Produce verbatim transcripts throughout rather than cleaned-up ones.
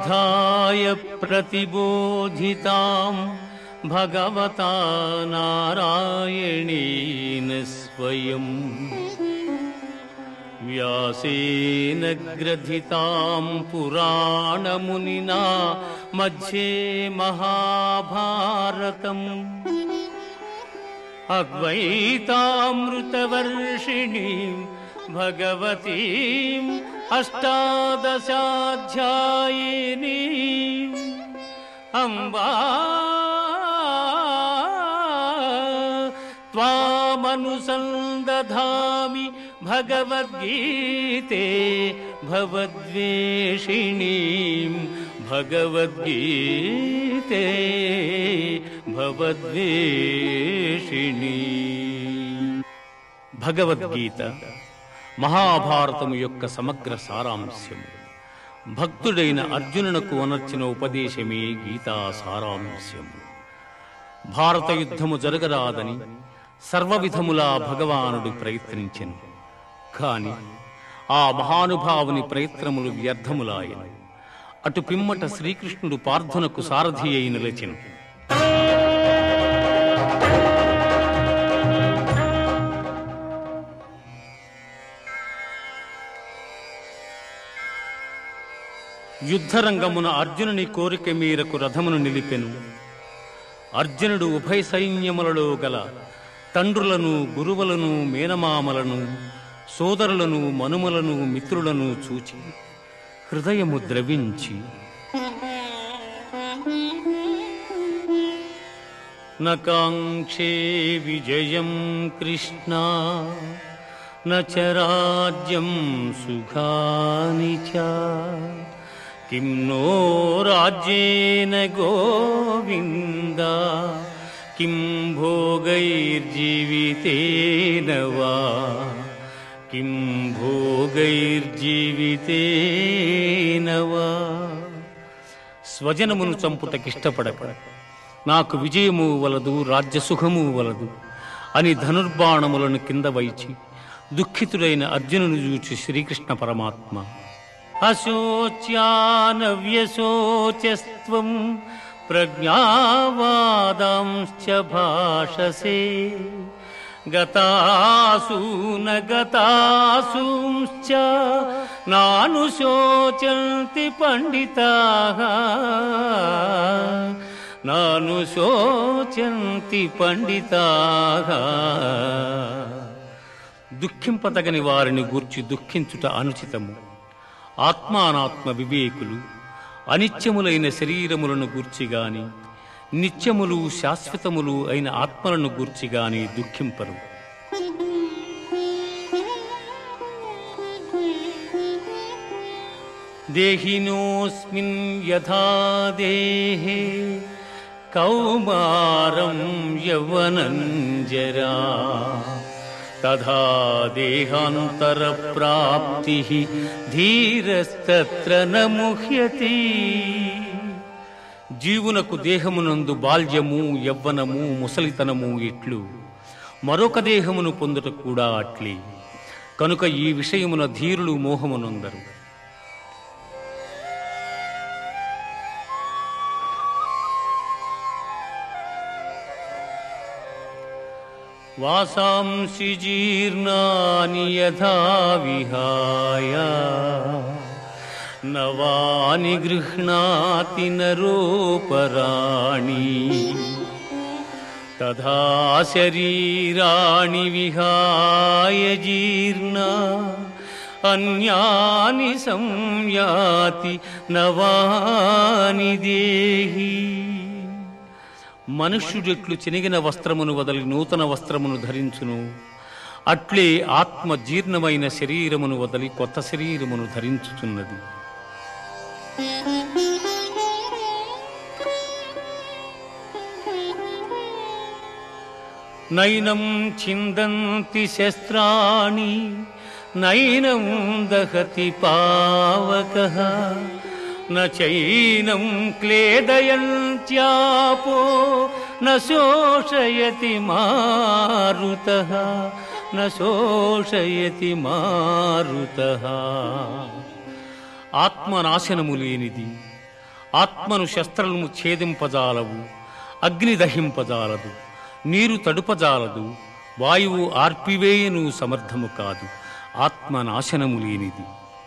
పార్థాయ ప్రతిబోధితాం భగవతా నారాయణేన స్వయం వ్యాసేన గ్రథితాం పురాణమునినా మధ్యే మహాభారతం అద్వైతామృతవర్షిణీం భగవతీం అష్టాదశాధ్యాయినీం అంబా త్వామనుసందధామి భగవద్గీతే భవద్వేషిణీం భగవద్గీతే భవద్వేషిణీ. భగవద్గీత మహాభారతము యొక్క సమగ్ర సారాంశము. భక్తుడైన అర్జునునకు అనర్చిన ఉపదేశమే గీతా సారాంశము. భారత యుద్ధము జరగరాదని సర్వవిధములా భగవానుడు ప్రయత్నించెను. కాని ఆ మహానుభావుని ప్రయత్నములు వ్యర్థములాయను. అటు పిమ్మట శ్రీకృష్ణుడు పార్థునకు సారథి అయి నిలిచెను. యుద్ధరంగమున అర్జునుని కోరిక మేరకు రథమును నిలిపెను. అర్జునుడు ఉభయ సైన్యములలో గల తండ్రులను, గురువులను, మేనమామలను, సోదరులను, మనుమలను, మిత్రులను చూచి హృదయము ద్రవించి నకాంక్షే విజయం కృష్ణ నచ రాజ్యం సుఖాని చ కిం నో రాజ్యేన గోవింద కిం భోగైర్జీవితేన వా కిం భోగైర్జీవితేన వా. స్వజనమును చంపుటకిష్టపడక నాకు విజయము వలదు, రాజ్యసుఖము వలదు అని ధనుర్బాణములను కింద వైచి దుఃఖితుడైన అర్జునుని చూచి శ్రీకృష్ణ పరమాత్మ అశోచ్యానవ్యశోచస్త్వం ప్రజ్ఞావాదాంశ్చ భాషసే గతాసూన గతాసూంశ్చ నానుశోచంతి పండితాః నానుశోచంతి పండితాః. దుఃఖింపతగని వారిని గూర్చి దుఃఖించుట అనుచితము. ఆత్మానాత్మ వివేకులు అనిత్యములైన శరీరములను గూర్చిగాని నిత్యములు శాశ్వతములు అయిన ఆత్మలను గూర్చిగాని దుఃఖింపరు. దేహినోస్మిన్ యథా దేహే కౌమారం యవ్వనం జరా తథా దేహాంతర ప్రాప్తి ధీరస్తత్ర న ముహ్యతి. జీవునకు దేహమునందు బాల్యము, యవ్వనము, ముసలితనము ఇట్లు మరొక దేహమును పొందుట కూడా అట్లే. కనుక ఈ విషయమున ధీరులు మోహమునందరు. వాసాంసి జీర్ణాని యథా విహాయ నవాని గృహ్ణాతి నరోపరాణి తథా శరీరాణి విహాయ జీర్ణా అన్యాని సంయాతి నవాని దేహి. మనుష్యుడెట్లు చినిగిన వస్త్రమును వదలి నూతన వస్త్రమును ధరించును, అట్లే ఆత్మ జీర్ణమైన శరీరమును వదలి కొత్త శరీరమును ధరించుచున్నది. నైనం ఛిందంతి శస్త్రాణి నైనం దహతి పావకః నైనం క్లేదయంత్యాపో న శోషయతి మారుతః న శోషయతి మారుతః. ఆత్మనాశనము లేనిది, ఆత్మను శస్త్రము ఛేదింపజాలవు, అగ్ని దహింపజాలదు, నీరు తడుపజాలదు, వాయువు ఆర్పివేయను సమర్థము కాదు. ఆత్మ నాశనము లేనిది.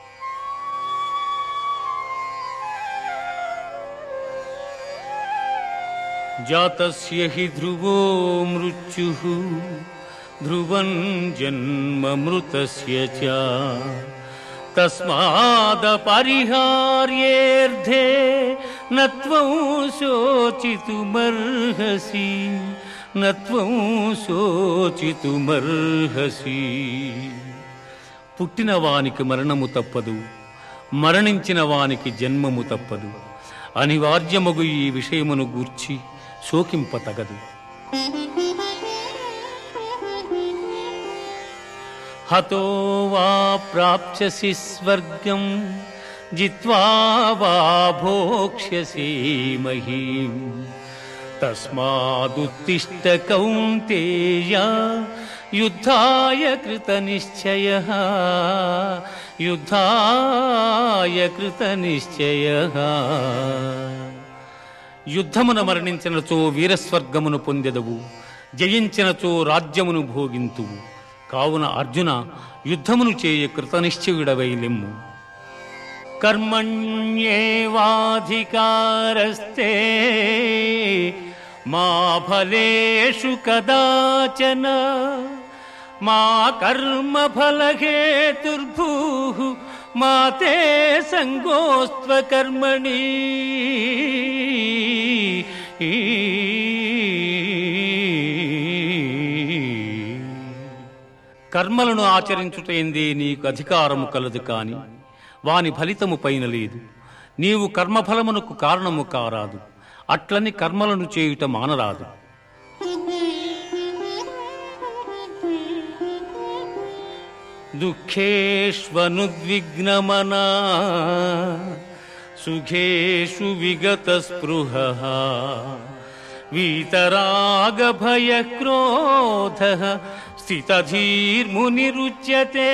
జాతస్య హి ధ్రువో మృత్యుః ధ్రువం జన్మమృతస్య చ తస్మాదపరిహార్యేర్థే నత్వం శోచితుమర్హసి నత్వం శోచితుమర్హసి. పుట్టిన వానికి మరణము తప్పదు, మరణించిన వానికి జన్మము తప్పదు. అనివార్యమగు ఈ విషయమును గూర్చి శోకింపతగదు. హతో వా ప్రాప్స్యసి స్వర్గం జిత్వా వా భోక్ష్యసి మహీం తస్మాదుత్తిష్ఠ కౌంతేయ యుద్ధాయ కృతనిశ్చయః యుద్ధాయ కృతనిశ్చయః. యుద్ధమున మరణించినచో వీరస్వర్గమును పొందెదవు, జయించినచో రాజ్యమును భోగింతువు. కావున అర్జున, యుద్ధమును చేయ కృతనిశ్చయుడవై లెమ్ము. కర్మణ్యేవాధికారస్తే మా ఫలేషు కదాచన మా కర్మఫలహేతుర్భూః మా తే సంగోస్త్వ కర్మణి. కర్మలను ఆచరించుటేందే నీకు అధికారము కలదు, కాని వాని ఫలితము పైన లేదు. నీవు కర్మఫలమునకు కారణము కారాదు, అట్లని కర్మలను చేయుట మానరాదు. దుఃఖేష్వనుద్విగ్నమనా సుఖేషు విగత స్పృహః వీతరాగభయక్రోధః స్థితధీర్మునిరుచ్యతే.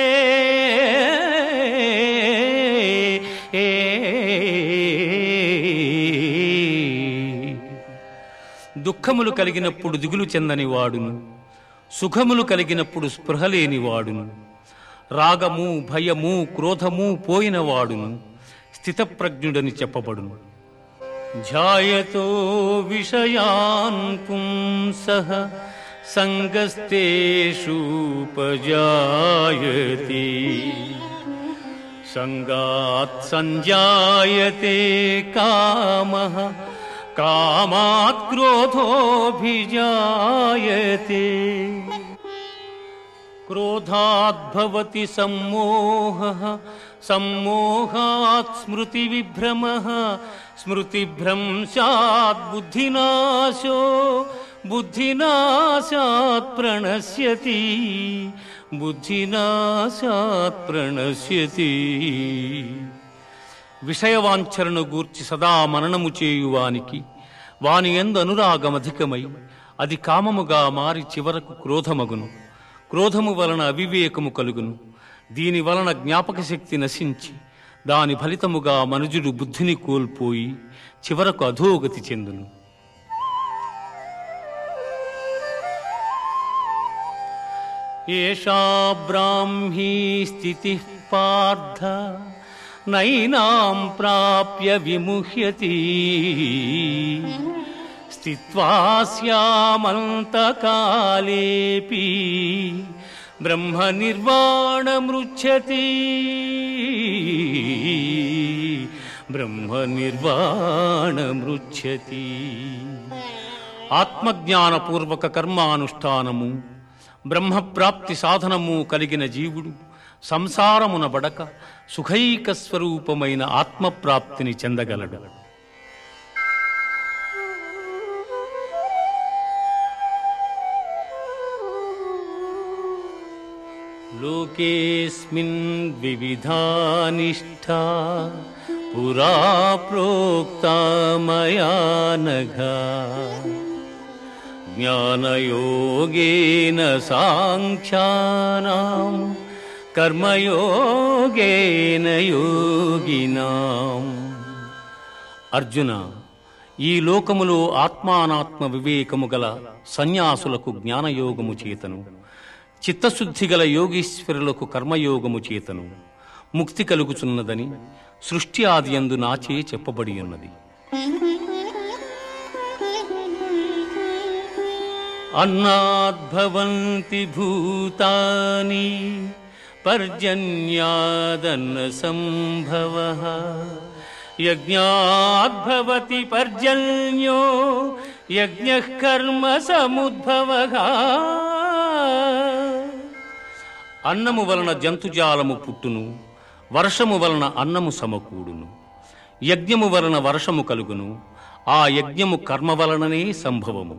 దుఃఖములు కలిగినప్పుడు దిగులు చెందని వాడును, సుఖములు కలిగినప్పుడు స్పృహ లేని వాడును, రాగము భయము క్రోధము పోయిన వాడును స్థితప్రజ్ఞుడని చెప్పబడును. ధ్యాయతో విషయాన్ పుంసః సంగస్తేషూపజాయతే సంగాత్ సంజాయతే కామః కామాత్ క్రోధోభిజాయతే. క్రోధాద్భవతి సమ్మోహః సమ్మోహాత్ స్మృతి విభ్రమః స్మృతిభ్రంశాత్ బుద్ధినాశో బుద్ధినాశాత్ ప్రణశ్యతి బుద్ధినాశాత్ ప్రణశ్యతి. విషయవాంఛలను గూర్చి సదా మననము చేయువానికి వాని యందు అనురాగమధికమై అది కామముగా మారి చివరకు క్రోధమగును. క్రోధము వలన అవివేకము కలుగును. దీని వలన జ్ఞాపక శక్తి నశించి దాని ఫలితముగా మనుజుడు బుద్ధిని కోల్పోయి చివరకు అధోగతి చెందును. ఏషా బ్రాహ్మీ స్థితి పార్థ నైనాం ప్రాప్య విముహ్యతి స్థిత్వా స్యామంతకాలేపి బ్రహ్మ నిర్వాణమృచ్ఛతి బ్రహ్మ నిర్వాణమృచ్ఛతి. ఆత్మజ్ఞానపూర్వక కర్మానుష్ఠానము బ్రహ్మప్రాప్తి సాధనము కలిగిన జీవుడు సంసారమున బడక సుఖైక స్వరూపమైన ఆత్మప్రాప్తిని చెందగలడు. లోకేస్మిన్ వివిధా నిష్ఠా పురా ప్రోక్తా మయా నఘ జ్ఞానయోగేన సాంఖ్యానాం కర్మయోగేన యోగినాం అర్జున, ఈ లోకములో ఆత్మానాత్మ వివేకము గల సన్యాసులకు జ్ఞానయోగము చేతను, చిత్తశుద్ధి గల యోగీశ్వరులకు కర్మయోగము చేతను ముక్తి కలుగుచున్నదని సృష్టి ఆదియందు నాచే చెప్పబడి ఉన్నది. అన్నాద్భవంతి భూతాని పర్జన్యాదన్న సంభవః యజ్ఞాద్భవతి పర్జన్యో యజ్ఞః కర్మ సముద్భవః. అన్నము వలన జంతుజాలము పుట్టును, వర్షము వలన అన్నము సమకూడును. యజ్ఞము వలన వర్షము కలుగును, ఆ యజ్ఞము కర్మ వలననే సంభవము.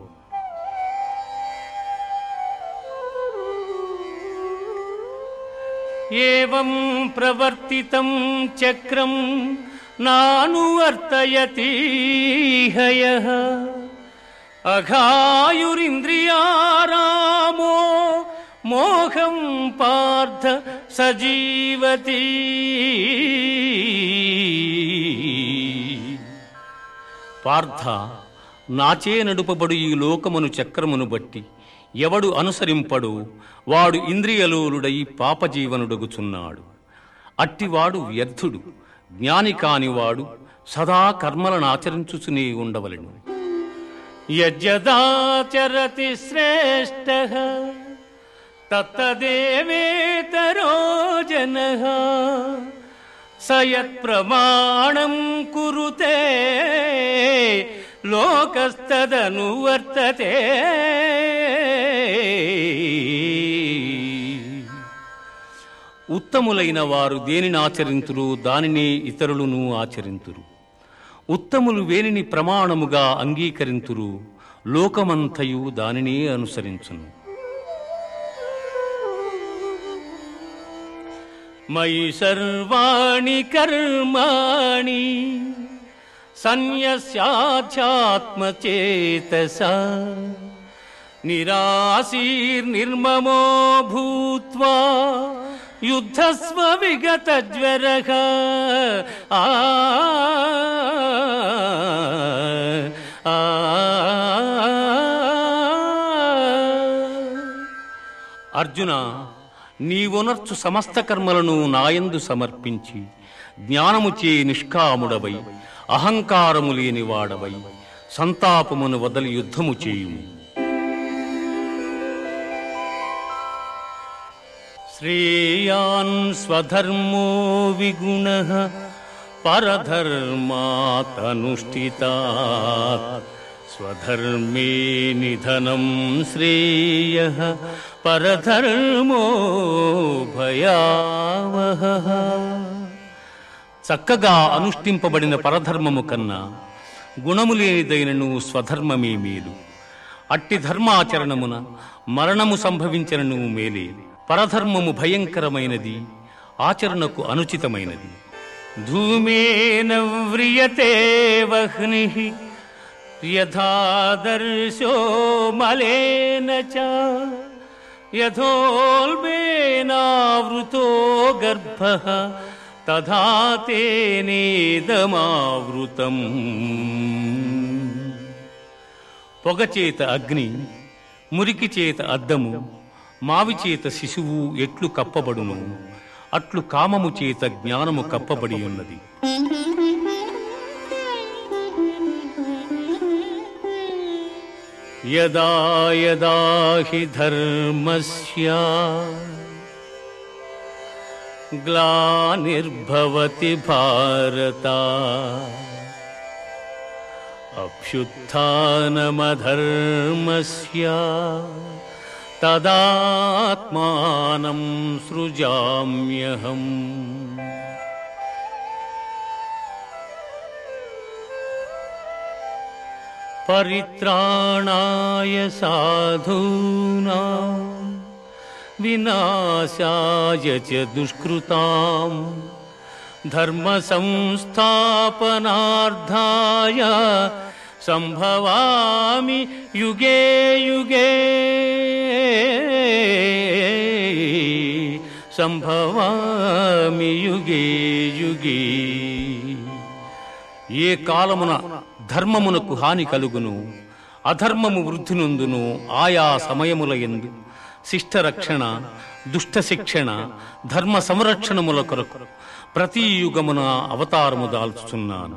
ఏవం ప్రవర్తితం చక్రం నానువర్తయతి హయః అఘాయురింద్రియారామో మోహం పార్థ సజీవతి. పార్థ, నాచే నడుపబడు ఈ లోకమును చక్రమును బట్టి ఎవడు అనుసరింపడు వాడు ఇంద్రియలోలుడై పాపజీవనుడగుచున్నాడు. అట్టివాడు వ్యర్థుడు. జ్ఞాని కానివాడు సదా కర్మలను ఆచరించుచునే ఉండవలెను. యజ్జదాచరతి శ్రేష్ఠః తత్తదేవేతరో జనః స యత్ప్రమాణం కురుతే లోకస్తదనువర్తతే. ఉత్తములైన వారు దేనిని ఆచరింతురు దానినే ఇతరులను ఆచరింతురు. ఉత్తములు వేనిని ప్రమాణముగా అంగీకరింతురు లోకమంతయు దానినే అనుసరించును. మయి సర్వాణి కర్మాణి సన్యస్యాధ్యాత్మచేతసా నిరాశీర్నిర్మమో భూత్వా యుద్ధస్వ విగతజ్వరః. ఆ అర్జున, నీవునర్చు సమస్త కర్మలను నాయందు సమర్పించి జ్ఞానముచే నిష్కాముడవై అహంకారము లేనివాడవై సంతాపమును వదలి యుద్ధము చేయుము. శ్రేయాన్ స్వధర్మో విగుణః పరధర్మాతనుష్ఠితాత్ స్వధర్మే నిధనం శ్రేయః పరధర్మో భయావహః. చక్కగా అనుష్ఠింపబడిన పరధర్మము కన్నా గుణము లేనిదైనను స్వధర్మమే మేలు. అట్టి ధర్మాచరణమున మరణము సంభవించనను మేలే. పరధర్మము భయంకరమైనది, ఆచరణకు అనుచితమైనది. ధూమేన వ్రియతే వహ్నిః యథాదర్శో మలేన చ యథోల్బేనావృతో గర్భః తథా తేనేదమావృతం. పొగచేత అగ్ని, మురికి చేత అద్దము, మావి చేత శిశువు ఎట్లు కప్పబడును అట్లు కామము చేత జ్ఞానము కప్పబడి ఉన్నది. యదా యదా హి ధర్మస్య గ్లానిర్భవతి భారత అభ్యుత్థానమధర్మస్య తదాత్మానం సృజామ్యహం. పరిత్రాణాయ సాధూనాం వినాశాయ చ దుష్కృతాం ధర్మ సంస్థాపనార్థాయ సంభవామి యుగే యుగే సంభవామి యుగే యుగే. ఏ కాలమున ధర్మమునకు హాని కలుగును, అధర్మము వృద్ధి నొందును, ఆయా సమయముల యందు శిష్ట రక్షణ, దుష్ట శిక్షణ, ధర్మ సంరక్షణముల కొరకు ప్రతి యుగమున అవతారము దాల్చుచున్నాను.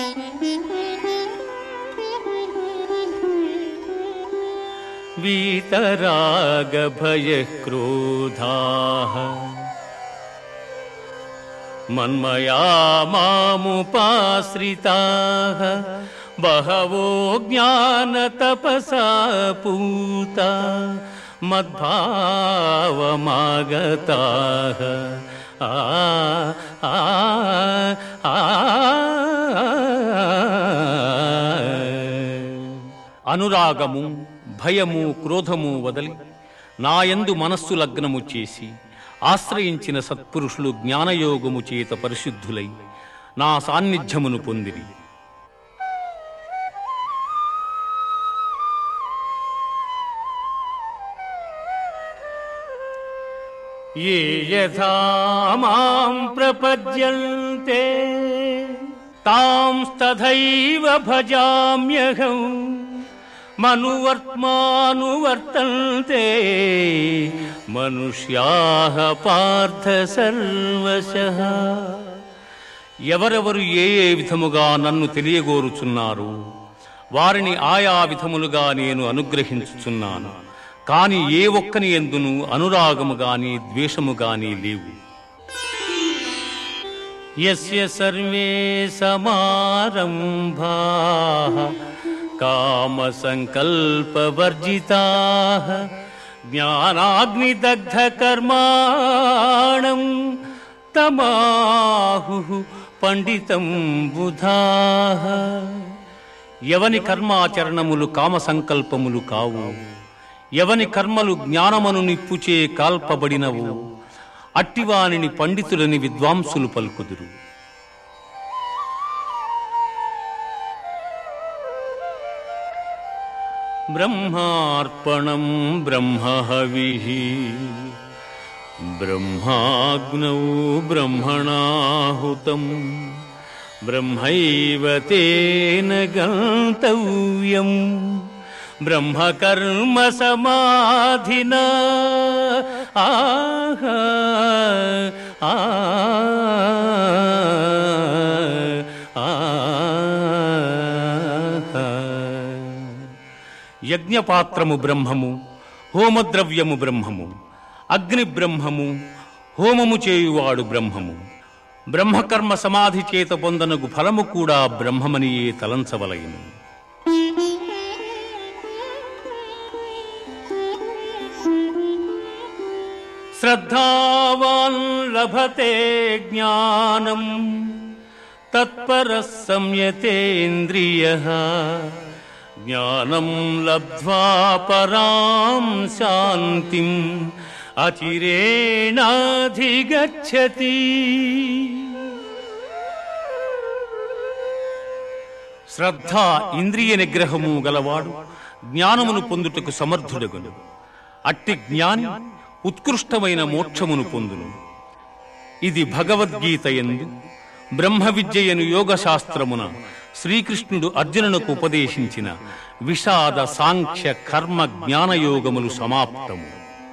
వీతరాగ భయ క్రోధాః మన్మయా మాముపాశ్రితాః బహవో జ్ఞాన తపసా పూతా మద్భావమాగతాః. ఆ ఆ ఆ అనురాగము, భయము, క్రోధము వదలి నాయందు మనస్సు లగ్నము చేసి ఆశ్రయించిన సత్పురుషులు జ్ఞానయోగము చేత పరిశుద్ధులై నా సాన్నిధ్యమును పొందిరి. ఏ యథా మాం ప్రపద్యంతే తాంస్తథైవ భజామ్యహం మనువర్త్మానువర్తంతే మనుష్యాః పార్థ సర్వశః. ఎవరెవరు ఏ ఏ విధముగా నన్ను తెలియగోరుచున్నారు వారిని ఆయా విధములుగా నేను అనుగ్రహించుచున్నాను. కాని ఏ ఒక్కని యందును అనురాగము గాని ద్వేషము గాని లేవు. యస్య సర్వే సమారంభాః కామ సంకల్ప వర్జితాః జ్ఞానాగ్నిదగ్ధ కర్మాణం తమాహుః పండితం బుధాః. ఎవని కర్మాచరణములు కామ సంకల్పములు కావు, ఎవని కర్మలు జ్ఞానమను నిప్పుచే కాల్పబడినవు, అట్టివానిని పండితులని విద్వాంసులు పలుకుదురు. బ్రహ్మార్పణం బ్రహ్మహవిః బ్రహ్మాగ్నౌ బ్రహ్మణాహుతం బ్రహ్మైవ తేన గంతవ్యం బ్రహ్మకర్మ సమాధినా. ఆహా ఆ యజ్ఞపాత్రము బ్రహ్మము, హోమద్రవ్యము బ్రహ్మము, అగ్ని బ్రహ్మము, హోమము చేయువాడు బ్రహ్మము. బ్రహ్మకర్మ సమాధి చేత పొందనగు ఫలము కూడా బ్రహ్మమనియే తలంచవలయును. శ్రద్ధావాన్ లభతే జ్ఞానం తత్పరః సంయతేంద్రియః జ్ఞానం లబ్ధ్వా పరాం శాంతిం అచిరేణాధిగచ్చతి. శ్రద్ధ ఇంద్రియ నిగ్రహము గలవాడు జ్ఞానమును పొందుటకు సమర్థుడగును. అట్టి జ్ఞాని ఉత్కృష్టమైన మోక్షమును పొందును. ఇది భగవద్గీత యందు బ్రహ్మ విద్యయను యోగశాస్త్రమున శ్రీకృష్ణుడు అర్జునునకు ఉపదేశించిన విషాద సాంఖ్య కర్మ జ్ఞానయోగములు సమాప్తము.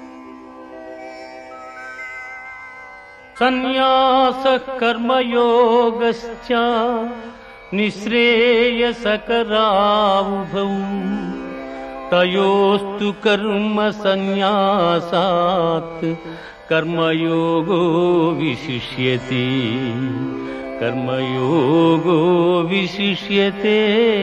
సన్యాసః కర్మయోగశ్చ నిశ్రేయసకరావుభౌ తయోస్తు కర్మ సన్యాసాత్ కర్మయోగో విశిష్యతే. కర్మయోగో విశిష్యతే.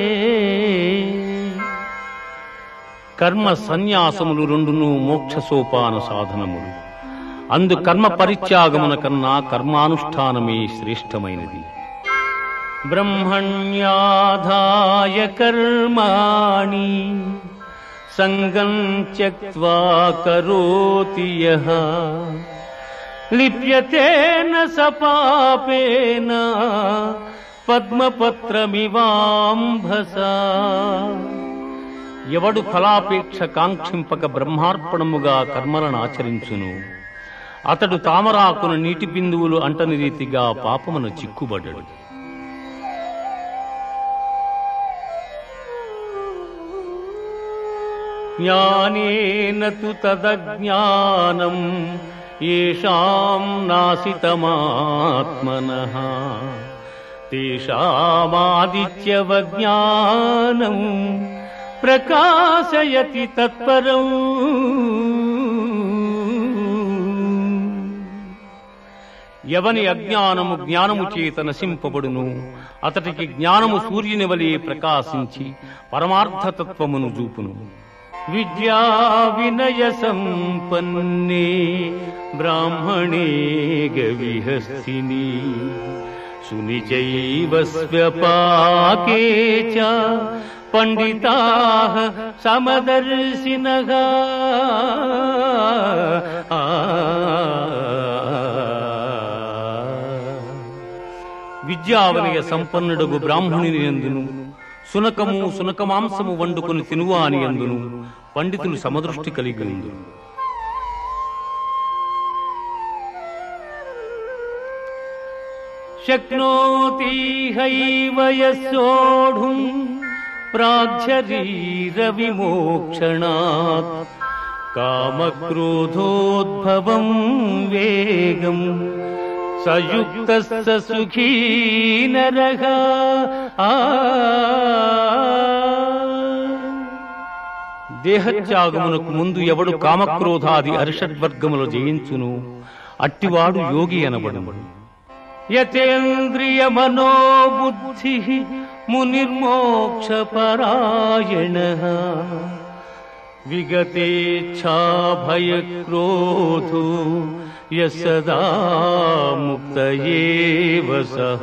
కర్మ సన్యాసములు రెండును మోక్ష సోపాన సాధనములు. అందు కర్మ పరిత్యాగమున కన్నా కర్మానుష్ఠానమే శ్రేష్టమైనది. బ్రహ్మణ్యాధాయ కర్మాణి సంగం త్యక్త్వా కరోతి యః లిప్యతేన స పాపేన పద్మపత్రమివాంభసా. ఎవడు ఫలాపేక్ష కాంక్షింపక బ్రహ్మార్పణముగా కర్మలను ఆచరించును అతడు తామరాకున నీటి బిందువులు అంటని రీతిగా పాపమున చిక్కుబడ్డడు. జ్ఞానేన తు తదజ్ఞానం యేషాం నాసితమాత్మనః తేషామాదిత్యవజ్ఞానం ప్రకాశయతి తత్పరం. ఎవని అజ్ఞానము జ్ఞానము చేత నశింపబడును అతడికి జ్ఞానము సూర్యుని వలె ప్రకాశించి పరమార్థతత్వమును చూపును. విద్యా వినయ సంపన్నే బ్రాహ్మణే గవిహస్తిని సునిచైవ స్వ్యపాకే చ పండితాః సమదర్శినః. విద్యావనయ సంపన్నుడగు బ్రాహ్మణుని యందును సునకము సునకమాంసము వండుకొని తినువాని యందును పండితులు సమదృష్టి కలిగి ఉందురు. శక్నోతి హైవ యస్సోఢుం ప్రాగ్శరీర విమోక్షణాత్ కామక్రోధోద్భవం వేగం సయుక్తస్స సుఖీ నరః. దేహత్యాగమునకు ముందు ఎవడు కామక్రోధాది అరిషడ్వర్గములు జయించును అట్టివాడు యోగి అనబడును. యతేంద్రియ మనోబుద్ధి మునిర్మోక్ష పరాయణః విగతేచ్ఛా భయ క్రోధో యసదా ముక్త ఏవ సః.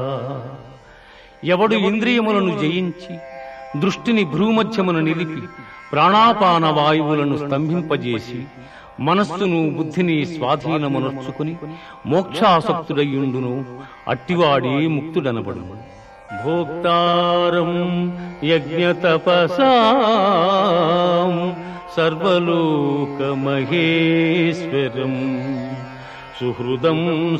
ఎవడు ఇంద్రియములను జయించి దృష్టిని భ్రూమధ్యమును నిలిపి ప్రాణాపాన వాయువులను స్తంభింపజేసి మనస్సును బుద్ధిని స్వాధీనమునర్చుకుని మోక్షాసక్తుడయ్యుండును అట్టివాడే ముక్తుడనబడును. భోక్తారం యజ్ఞతపసాం సర్వలోకమహేశ్వరం సుహృదం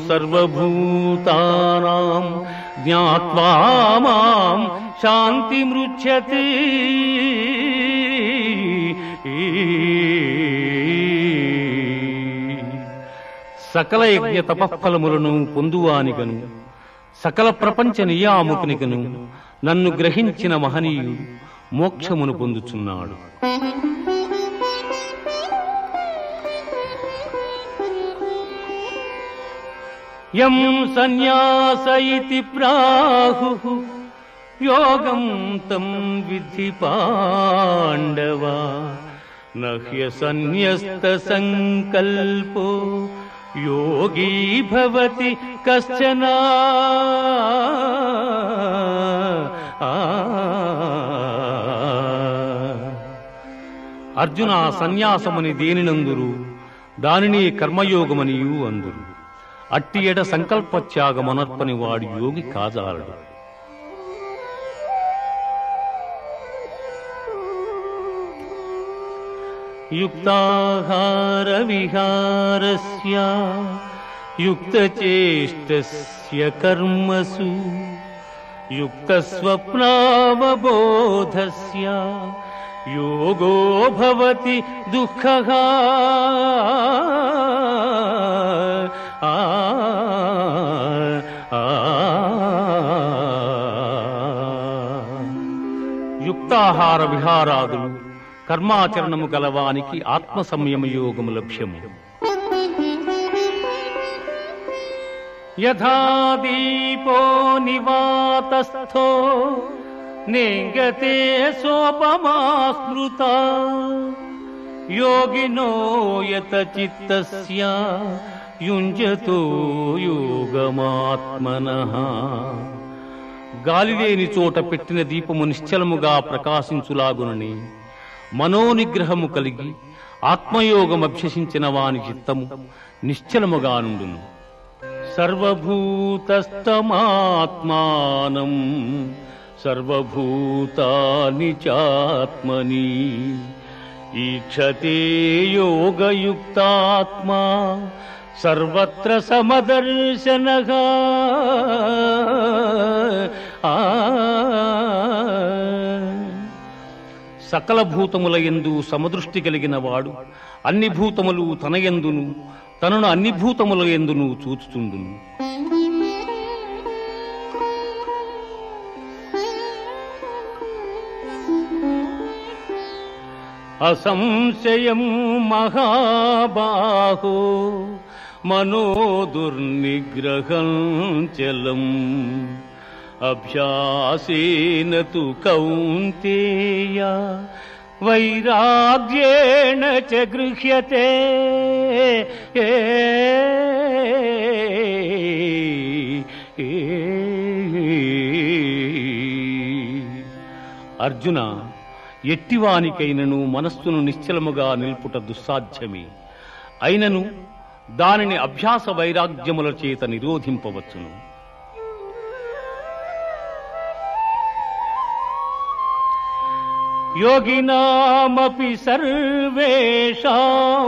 సర్వభూతానాం జ్ఞాత్వా మాం శాంతిమృచ్యతే. సకల యజ్ఞ తపఫలములను పొందువానిగను సకల ప్రపంచ నియామకునిగను నన్ను గ్రహించిన మహనీయుడు మోక్షమును పొందుచున్నాడు. యం సన్యాస ఇతి ప్రాహుః యోగం తం విద్ధి పాండవ నహ్య సన్యస్త సంకల్పో యోగీ భవతి కశ్చన. అర్జున, సన్యాసమని దేనినందురు దానిని కర్మయోగమనియు అందురు. అట్టి ఎడ సంకల్పత్యాగమనర్పని వాడు యోగి కాజాలడు. యుక్తాహార విహారస్య యుక్తచేష్టస్య కర్మసు యుక్తస్వప్నావబోధస్య యోగో భవతి దుఃఖః. యుక్తాహార విహారాదులు కర్మాచరణము గలవానికి ఆత్మ సంయమ యోగము లక్ష్యము. యథా దీపో నివాతస్థో నేంగతే సోపమా స్మృతా యోగినో యత చిత్తస్య యుంజతో యోగమాత్మనః. గాలిలేని చోట పెట్టిన దీపము నిశ్చలముగా ప్రకాశించులాగునని మనోనిగ్రహము కలిగి ఆత్మయోగమభ్యసించిన వాని చిత్తము నిశ్చలముగా నుండును. సర్వభూతస్థమాత్మానం సర్వభూతాని చాత్మని ఈక్షతే యోగయుక్తాత్మా సర్వత్ర సమదర్శనః. సకల భూతముల యందు సమదృష్టి కలిగిన వాడు అన్ని భూతములు తన యందును తనను అన్ని భూతముల యందును చూచుచుండును. అసంశయం మహాబాహో మనోదుర్నిగ్రహం చలం అభ్యాసేన తు కౌంతేయ వైరాగ్యేణ చ గృహ్యతే. అర్జున, ఎట్టివానికైనను మనస్సును నిశ్చలముగా నిల్పుట దుస్సాధ్యమే. అయినను దానిని అభ్యాస వైరాగ్యముల చేత నిరోధింపవచ్చును. యోగినామపి సర్వేషాం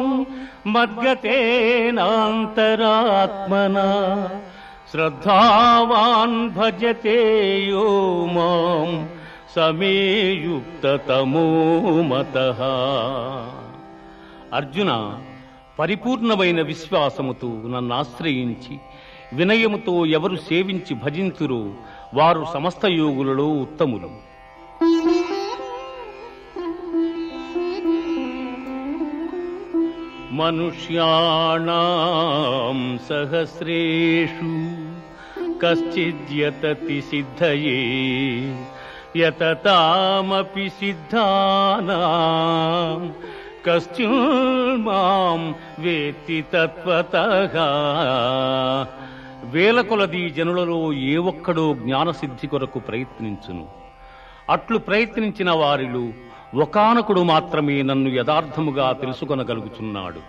మద్గతేనాంతరాత్మనా శ్రద్ధావాన్ భజతే యో మాం సమేయుక్తతమో మతః. అర్జున, పరిపూర్ణమైన విశ్వాసముతో నన్ను ఆశ్రయించి వినయముతో ఎవరు సేవించి భజింతురో వారు సమస్త యోగులలో ఉత్తములు. మనుష్యాణాం సహస్రేషు కశ్చిద్యతతి సిద్ధయే యతతామపి సిద్ధానాం కశ్చిన్మాం వేత్తి తత్వతః. వేల కొలది జనులలో ఏ ఒక్కడో జ్ఞానసిద్ధి కొరకు ప్రయత్నించును. అట్లు ప్రయత్నించిన వారిలో ఒకానకుడు మాత్రమే నన్ను యథార్థముగా తెలుసుకొనగలుగుచున్నాడు.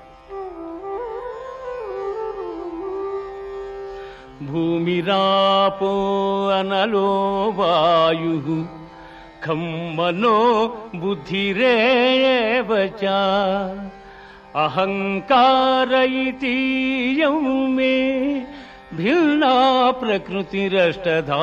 భూమిరాపో అనలో వాయు ఖం మనో బుద్ధిరేవ చ అహంకార ఇతీయం మే భిన్నా ప్రకృతిరష్టధా.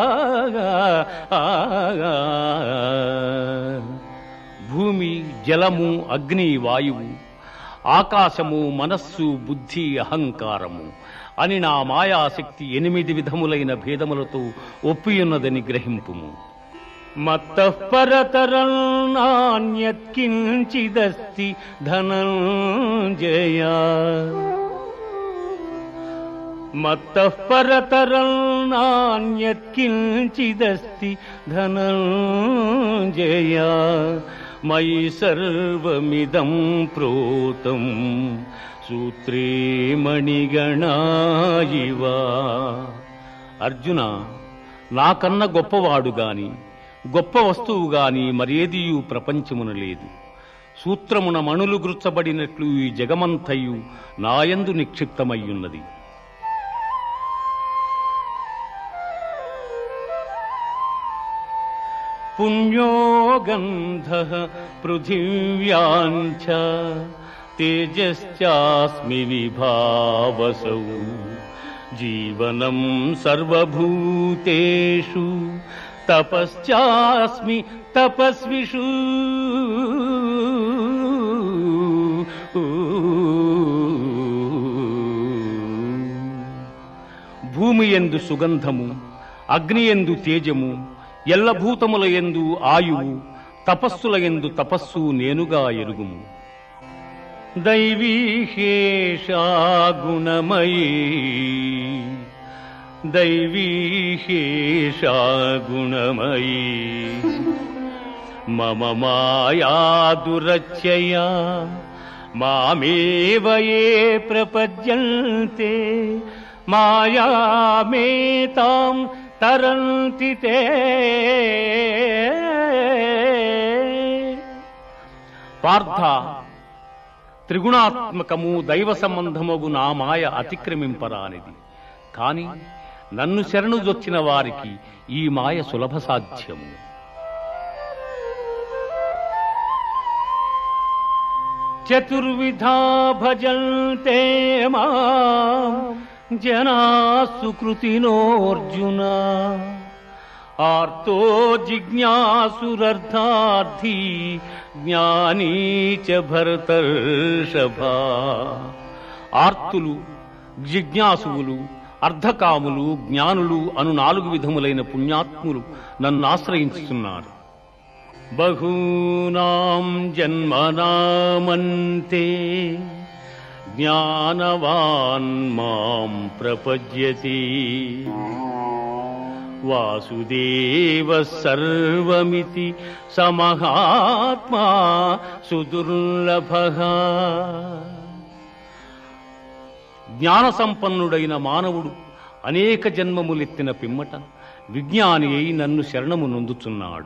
భూమి, జలము, అగ్ని, వాయువు, ఆకాశము, మనస్సు, బుద్ధి, అహంకారము అని నా మాయాశక్తి ఎనిమిది విధములైన భేదములతో ఒప్పియున్నదని గ్రహింపుము. మత్తః పరతరం నాన్యత్ కించిదస్తి ధనంజయ. మత్తః పరతరం నాన్యత్ కించిదస్తి ధనంజయ. మయి సర్వమిదం ప్రోతం సూత్రే మణిగణా ఇవ. అర్జున, నాకన్న గొప్పవాడు గాని గొప్ప వస్తువు గాని మరేదియు ప్రపంచమున లేదు. సూత్రమున మణులు గుర్చబడినట్లు ఈ జగమంతయు నాయందు నిక్షిప్తమయ్యున్నది. పుణ్యో గంధః పృథివ్యాంచ తేజశ్చాస్మి విభావసౌ. జీవనం సర్వభూతేషు తపశ్చాస్మి తపస్విషు. భూమి యందు సుగంధము, అగ్ని యందు తేజము, ఎల్లభూతముల యందు ఆయువు, తపస్సుల యందు తపస్సు నేనుగా ఎరుగుము. దైవీహేషా గుణమయీ దైవీహేషా గుణమయీ మమ మాయా దురత్యయా మామేవ యే ప్రపద్యంతే మాయామేతాం తరంతి తే. పార్థ, త్రిగుణాత్మకము దైవ సంబంధమగు నా మాయ అతిక్రమింపరానిది. కాని నన్ను శరణుజొచ్చిన వారికి ఈ మాయ సులభ సాధ్యము. చతుర్విధా భజంతే మాం జనా సుకృతినోర్జున ఆర్తో జిజ్ఞాసురర్థార్థి జ్ఞానీ చ భరతర్షభా. ఆర్తులు, జిజ్ఞాసువులు, అర్ధకాములు, జ్ఞానులు అను నాలుగు విధములైన పుణ్యాత్ములు నన్ను ఆశ్రయించుతున్నారు. బహూనాం జన్మనామంతే జ్ఞానవాన్ మాం ప్రపద్యతే వాసుదేవ సర్వమితి సమహాత్మా సుదుర్లభః. జ్ఞాన సంపన్నుడైన మానవుడు అనేక జన్మములెత్తిన పిమ్మట విజ్ఞాని అయి నన్ను శరణము నొందుచున్నాడు.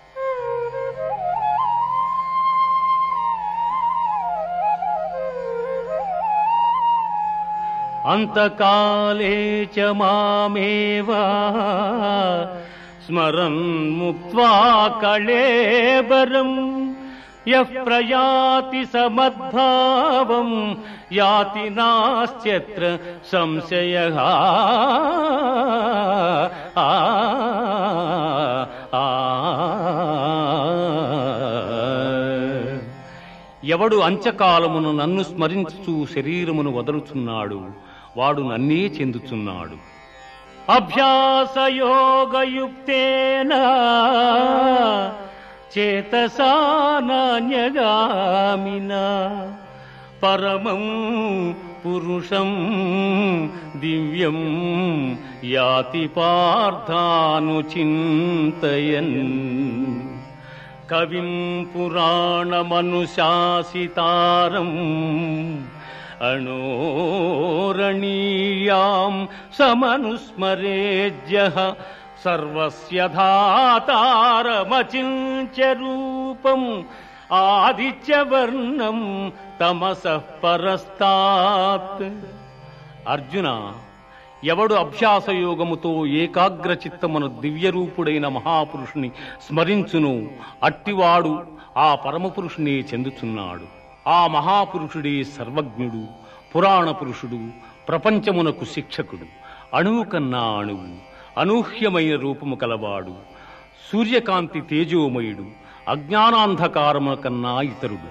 అంతకాలే చ మామేవ స్మరన్ ముక్త్వా కళేబరం యః ప్రయాతి సమద్భావం యాతి నాస్త్యత్ర సంశయః. ఎవడు అంత్యకాలమును నన్ను స్మరించు శరీరమును వదలుచున్నాడు వాడు నన్నే చెందుచున్నాడు. అభ్యాసయోగయుక్తేన చేతసా నాన్యగామినా పరమం పురుషం దివ్యం యాతి పార్థానుచింతయన్. కవిం పురాణమనుశాసితారం అణోరణీయాం సమనుస్మరేజ్యః సర్వస్య ధాతారమచింత్య రూపం ఆదిత్యవర్ణం తమసః పరస్తాత్. అర్జున, ఎవడు అభ్యాసయోగముతో ఏకాగ్ర చిత్తమును దివ్యరూపుడైన మహాపురుషుని స్మరించును అట్టివాడు ఆ పరమపురుషుని చెందుచున్నాడు. ఆ మహాపురుషుడే సర్వజ్ఞుడు, పురాణ పురుషుడు, ప్రపంచమునకు శిక్షకుడు, అణువు కన్నా అణువు, అనూహ్యమైన రూపము కలవాడు, సూర్యకాంతి తేజోమయుడు, అజ్ఞానాంధకారము కన్నా ఇతరుడు.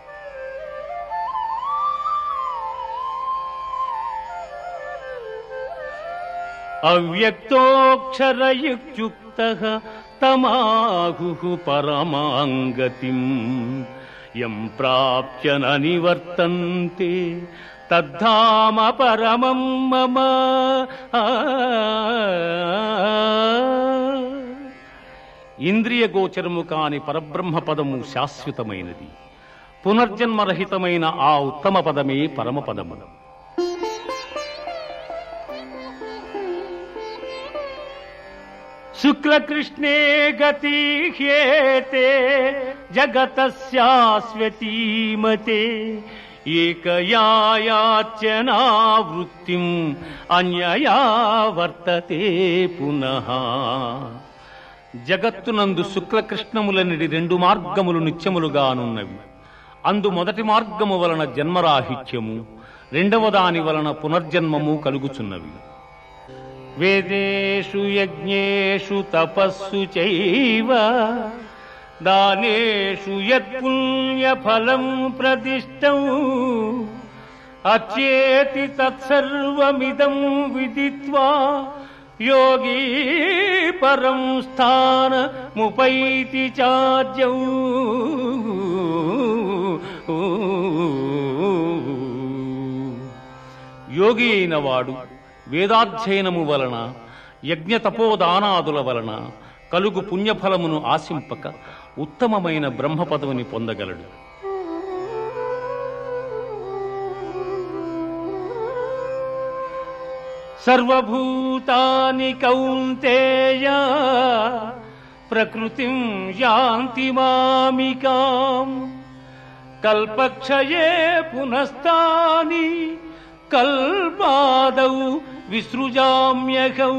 అవ్యక్తోక్షరయుక్తః తమాహుః పరమాంగతిం యం ప్రాప్య న నివర్తంతే తద్ధామ పరమం మమ. ఇంద్రియ గోచరము కాని పరబ్రహ్మ పదము శాశ్వతమైనది. పునర్జన్మరహితమైన ఆ ఉత్తమ పదమే పరమపదము. శుక్లకృష్ణే గతి హ్యేతే జగతస్యాస్వతీమతే ఏకయాయాచ్యనావృత్తిం అన్యయా వర్తతే పునః. జగత్తునందు శుక్లకృష్ణములనిడి రెండు మార్గములు నిత్యములుగానున్నవి. అందు మొదటి మార్గము వలన జన్మరాహిత్యము, రెండవ దాని వలన పునర్జన్మము కలుగుచున్నవి. వేదేషు యజ్ఞేషు తపస్సు చైవ దానేషు యత్పుణ్యఫలం ప్రదిష్టం అచ్యేతి తత్సర్వమిదం విదిత్వా యోగీ పరం స్థానముపైతి చార్యం. యోగి అయిన వాడు వేదాధ్యయనము వలన, యజ్ఞ తపోదానాదుల వలన కలుగు పుణ్యఫలమును ఆశింపక ఉత్తమమైన బ్రహ్మపదవిని పొందగలడు. సర్వభూతాని కౌంతేయ ప్రకృతిం యాంతి మామికాం కల్పక్షయే పునస్తాని కల్పాదౌ విసృజామ్యహం.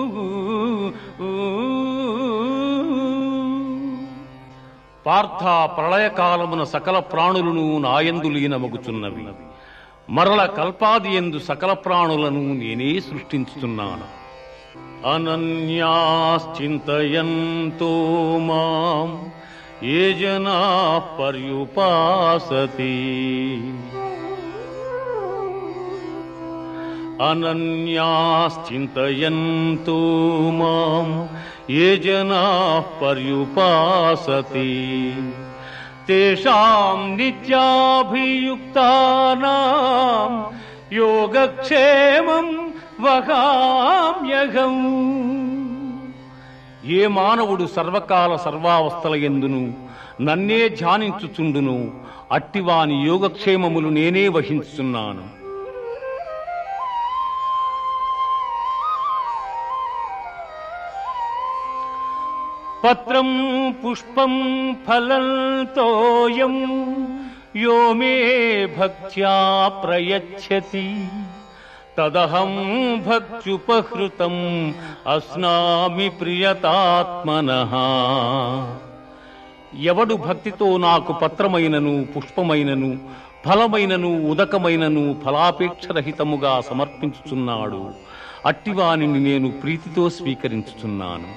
పార్థ, ప్రళయకాలమున సకల ప్రాణులను నాయందు లీనమగుచున్నవి. మరల కల్పాది యందు సకల ప్రాణులను నేనే సృష్టించుతున్నాను. అనన్యాశ్చింతయంతో మాం ఏ జనాః పర్యుపాసతే అనన్యాశ్చింతయంతో మాం ఏ జనాః పర్యుపాసతే తేషాం నిత్యాభియుక్తానాం యోగక్షేమం వహామ్యహం. ఏ మానవుడు సర్వకాల సర్వావస్థల యందును నన్నే ధ్యానించుచుండును అట్టివాని యోగక్షేమములు నేనే వహించుచున్నాను. పత్రం పుష్పం ఫలం తోయం యో మే భక్త్యా ప్రయచ్చతి తదహం భక్త్యుపహృతం అస్నామి ప్రియతాత్మనః. ఎవడు భక్తితో నాకు పత్రమైనను పుష్పమైనను ఫలమైనను ఉదకమైనను ఫలాపేక్షరహితముగా సమర్పించుచున్నాడు అట్టివానిని నేను ప్రీతితో స్వీకరించుచున్నాను.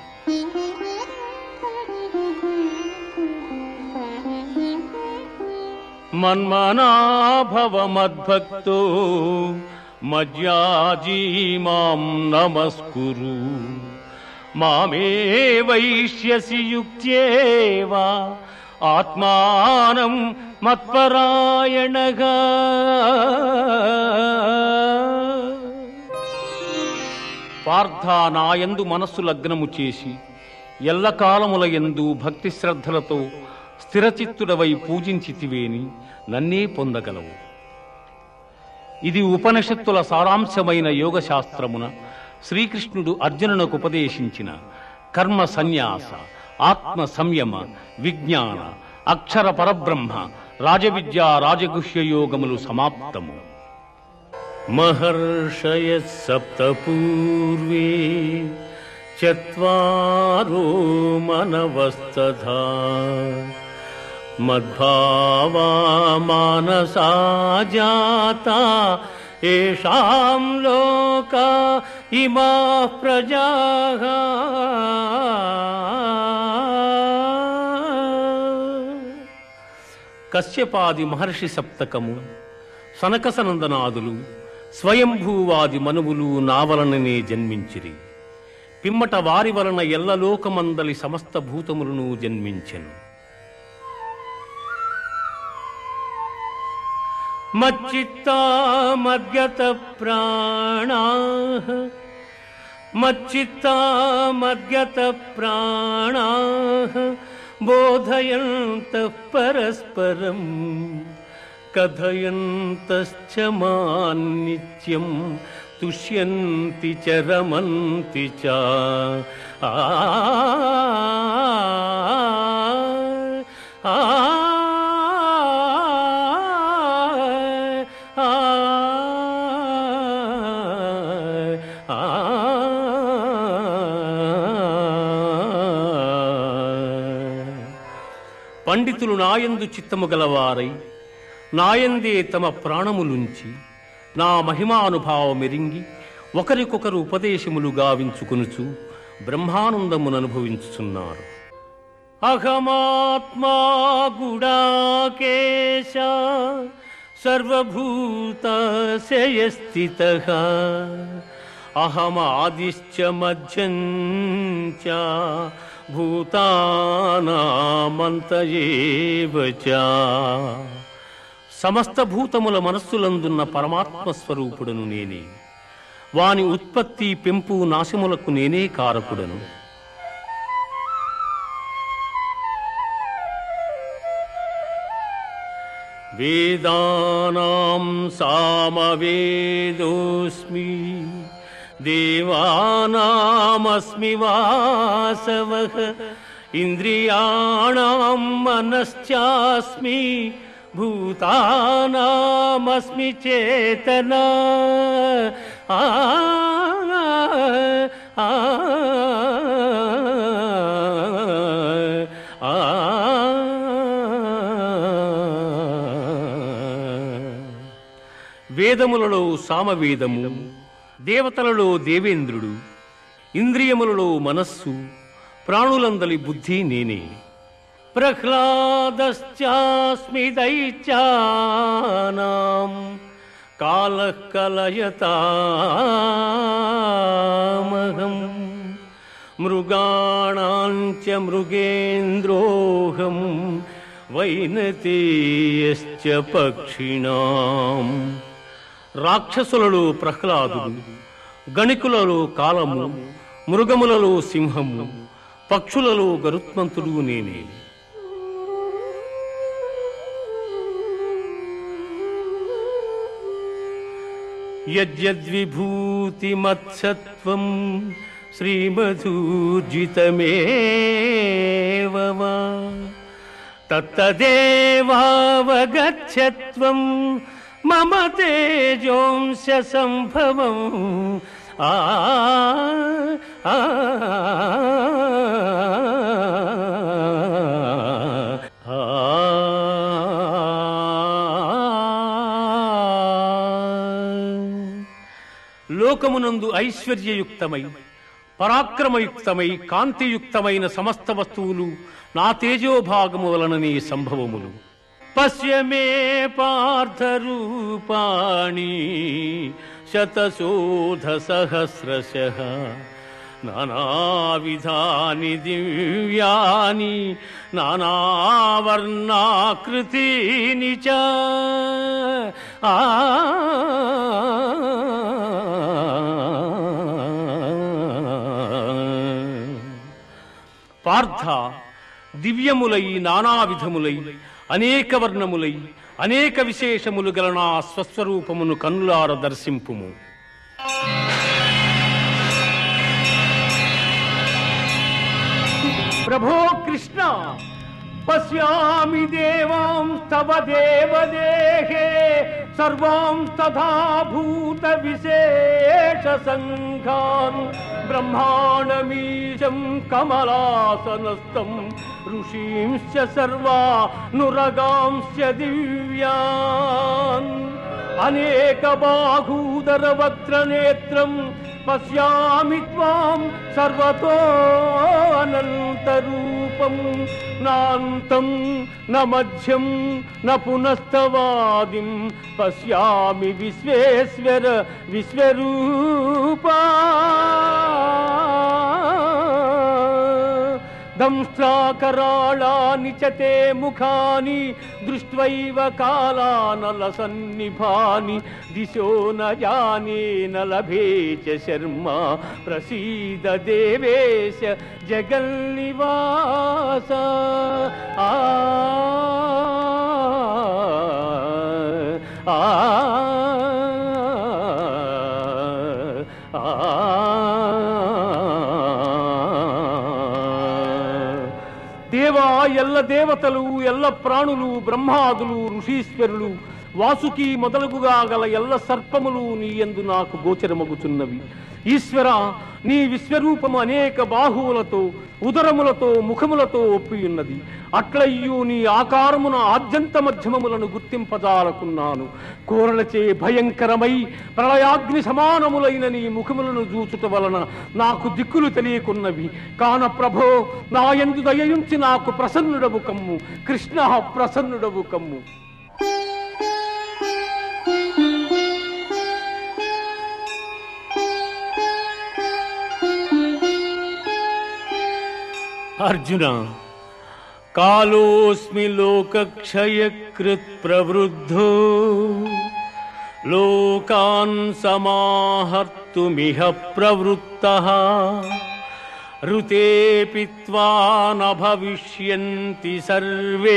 మన్మనా భవ మద్భక్తో మజ్యాజీ మాం నమస్కురు మామే వైష్యసి యుక్త్యేవా ఆత్మానం మత్పరాయణగా. పార్థ, నాయందు మనస్సు లగ్నము చేసి ఎల్లకాలముల యందు భక్తి శ్రద్ధలతో స్థిరచిత్తుడవై పూజించితివేని నన్నే పొందగలవు. ఇది ఉపనిషత్తుల సారాంశమైన యోగశాస్త్రమున శ్రీకృష్ణుడు అర్జునునకు ఉపదేశించిన కర్మ సన్యాస, ఆత్మ సంయమ, విజ్ఞాన, అక్షర పరబ్రహ్మ, రాజవిద్యా రాజగుహ్య యోగములు సమాప్తము. మహర్షయ సప్త పూర్వే చత్వారో మనవస్తథా మద్భావా మానసా జాతా ఏషాం లోకా ఇమాః ప్రజాః. కశ్యపాది మహర్షి సప్తకము, సనకసనందనాదులు, స్వయంభూవాది మనువులు నా వలననే జన్మించిరి. పిమ్మట వారి వలన ఎల్లలోకమందలి సమస్త భూతములను జన్మించెను. మచ్చిత్తా మద్గత ప్రాణాః మచ్చిత్తా మద్గత ప్రాణాః బోధయంతః పరస్పరం కథయంతశ్చ మాం నిత్యం తుష్యంతి చ రమంతి చ. ఆ ఆ పండితులు నాయందు చిత్తము గలవారై నాయందే తమ ప్రాణములుంచి నా మహిమానుభావమెరింగి ఒకరికొకరు ఉపదేశములు గావించుకొనుచు బ్రహ్మానందముననుభవించుచున్నారు. అహమాత్మా గుడాకేశ సర్వభూతశయ స్థితః అహమాదిశ్చ మధ్యం చ భూతానామంత ఏవ చ. సమస్త భూతముల మనస్సులందున్న పరమాత్మ స్వరూపుడను నేనే. వాని ఉత్పత్తి, పెంపు, నాశములకు నేనే కారకుడను. వేదానాం సామవేదోస్మి దేవానామస్మి వాసవః ఇంద్రియాణాం మనశ్చాస్మి భూతానామస్మి చేతనా. ఆ ఆ ఆ వేదములలో సామవేదము, దేవతలలో దేవేంద్రుడు, ఇంద్రియములలో మనస్సు, ప్రాణులందలి బుద్ధి నేనే. ప్రహ్లాదశ్చాస్మి దైత్యానాం కాలః కలయతామహం మృగాణాం చ మృగేంద్రోహం వైనతేయశ్చ పక్షిణాం. రాక్షసులలో ప్రహ్లాదుడు, గణికులలో కాలము, మృగములలో సింహము, పక్షులలో గరుత్మంతుడు నేనే. యద్యద్విభూతిమత్సత్వం శ్రీమధూర్జితమేవ వా తత్తదేవావగచ్చత్వం మమ తేజోంశ సంభవం. ఆ ఆ లోకమునందు ఐశ్వర్యయుక్తమై పరాక్రమయుక్తమై కాంతియుక్తమైన సమస్త వస్తువులు నా తేజోభాగము వలననే సంభవములు. పశ్య మే పార్థ రూపాణి శతశోధ సహస్రశః నానావిధాని దివ్యాని నానావర్ణాకృతీని చ. ఆ పార్థ, దివ్యములై నానావిధములై అనేక వర్ణములై అనేక విశేషములు గల నా స్వస్వరూపమును కన్నులార దర్శింపుము. ప్రభో కృష్ణ, పశ్యామి దేవాం తవ దేవదేహే సర్వాం తథా భూత విశేష సంఘాన్ బ్రహ్మాండమీశం కమలాసనస్థం ఋషీంశ్చ సర్వానురగాంశ్చ దివ్యాన్ అనేక బాహూదర వక్త్రనేత్రం పశ్యామి త్వాం సర్వతో అనంతరూపం నాంతం న మధ్యం న పునస్తవాదిం పశ్యామి విశ్వేశ్వర విశ్వరూపా. దంష్ట్రాకరాళాని చ తే ముఖాని దృష్ట్వైవ కాలానలసన్నిభాని దిశో న జానే న లభే చ శర్మ ప్రసీద దేవేశ జగన్నివాస. ఆ ఆ దేవా, ఎల్ల దేవతలు, ఎల్ల ప్రాణులు, బ్రహ్మాదులు, ఋషీశ్వరులు, వాసుకి మొదలుగుగా గల ఎల్ల సర్పములు నీ యందు నాకు గోచరమగుచున్నవి. ఈశ్వర, నీ విశ్వరూపము అనేక బాహువులతో, ఉదరములతో, ముఖములతో ఒప్పియున్నది. అట్లయ్యూ నీ ఆకారమున ఆద్యంత మధ్యమములను గుర్తింపజాలకున్నాను. కోరలచే భయంకరమై ప్రళయాగ్ని సమానములైన నీ ముఖములను చూచుట వలన నాకు దిక్కులు తెలియకున్నవి. కాన ప్రభో, నా యందు దయయుంచి నాకు ప్రసన్నుడవు కమ్ము. కృష్ణ, ప్రసన్నుడవు కమ్ము. అర్జున, కాలోస్మి లోకక్షయకృత్ ప్రవృద్ధో లోకాన్ సమాహర్తుమిహ ప్రవృత్తః ఋతే పిత్వా న భవిష్యంతి సర్వే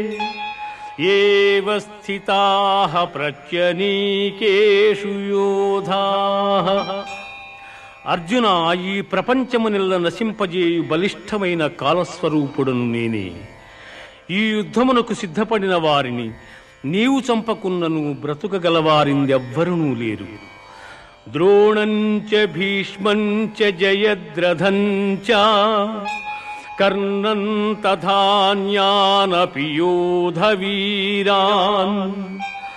ఏవ స్థితాః ప్రత్యనీకేషు యోధాః. అర్జున, ఈ ప్రపంచమునిల్ల నశింపజేయు బలిష్టమైన కాలస్వరూపుడును నేనే. ఈ యుద్ధమునకు సిద్ధపడిన వారిని నీవు చంపకున్నను బ్రతుకగలవారిందెవ్వరునూ లేరు. ద్రోణంచ భీష్మంచ జయద్రథంచ కర్ణం తథాన్యానపి యోధవీరాన్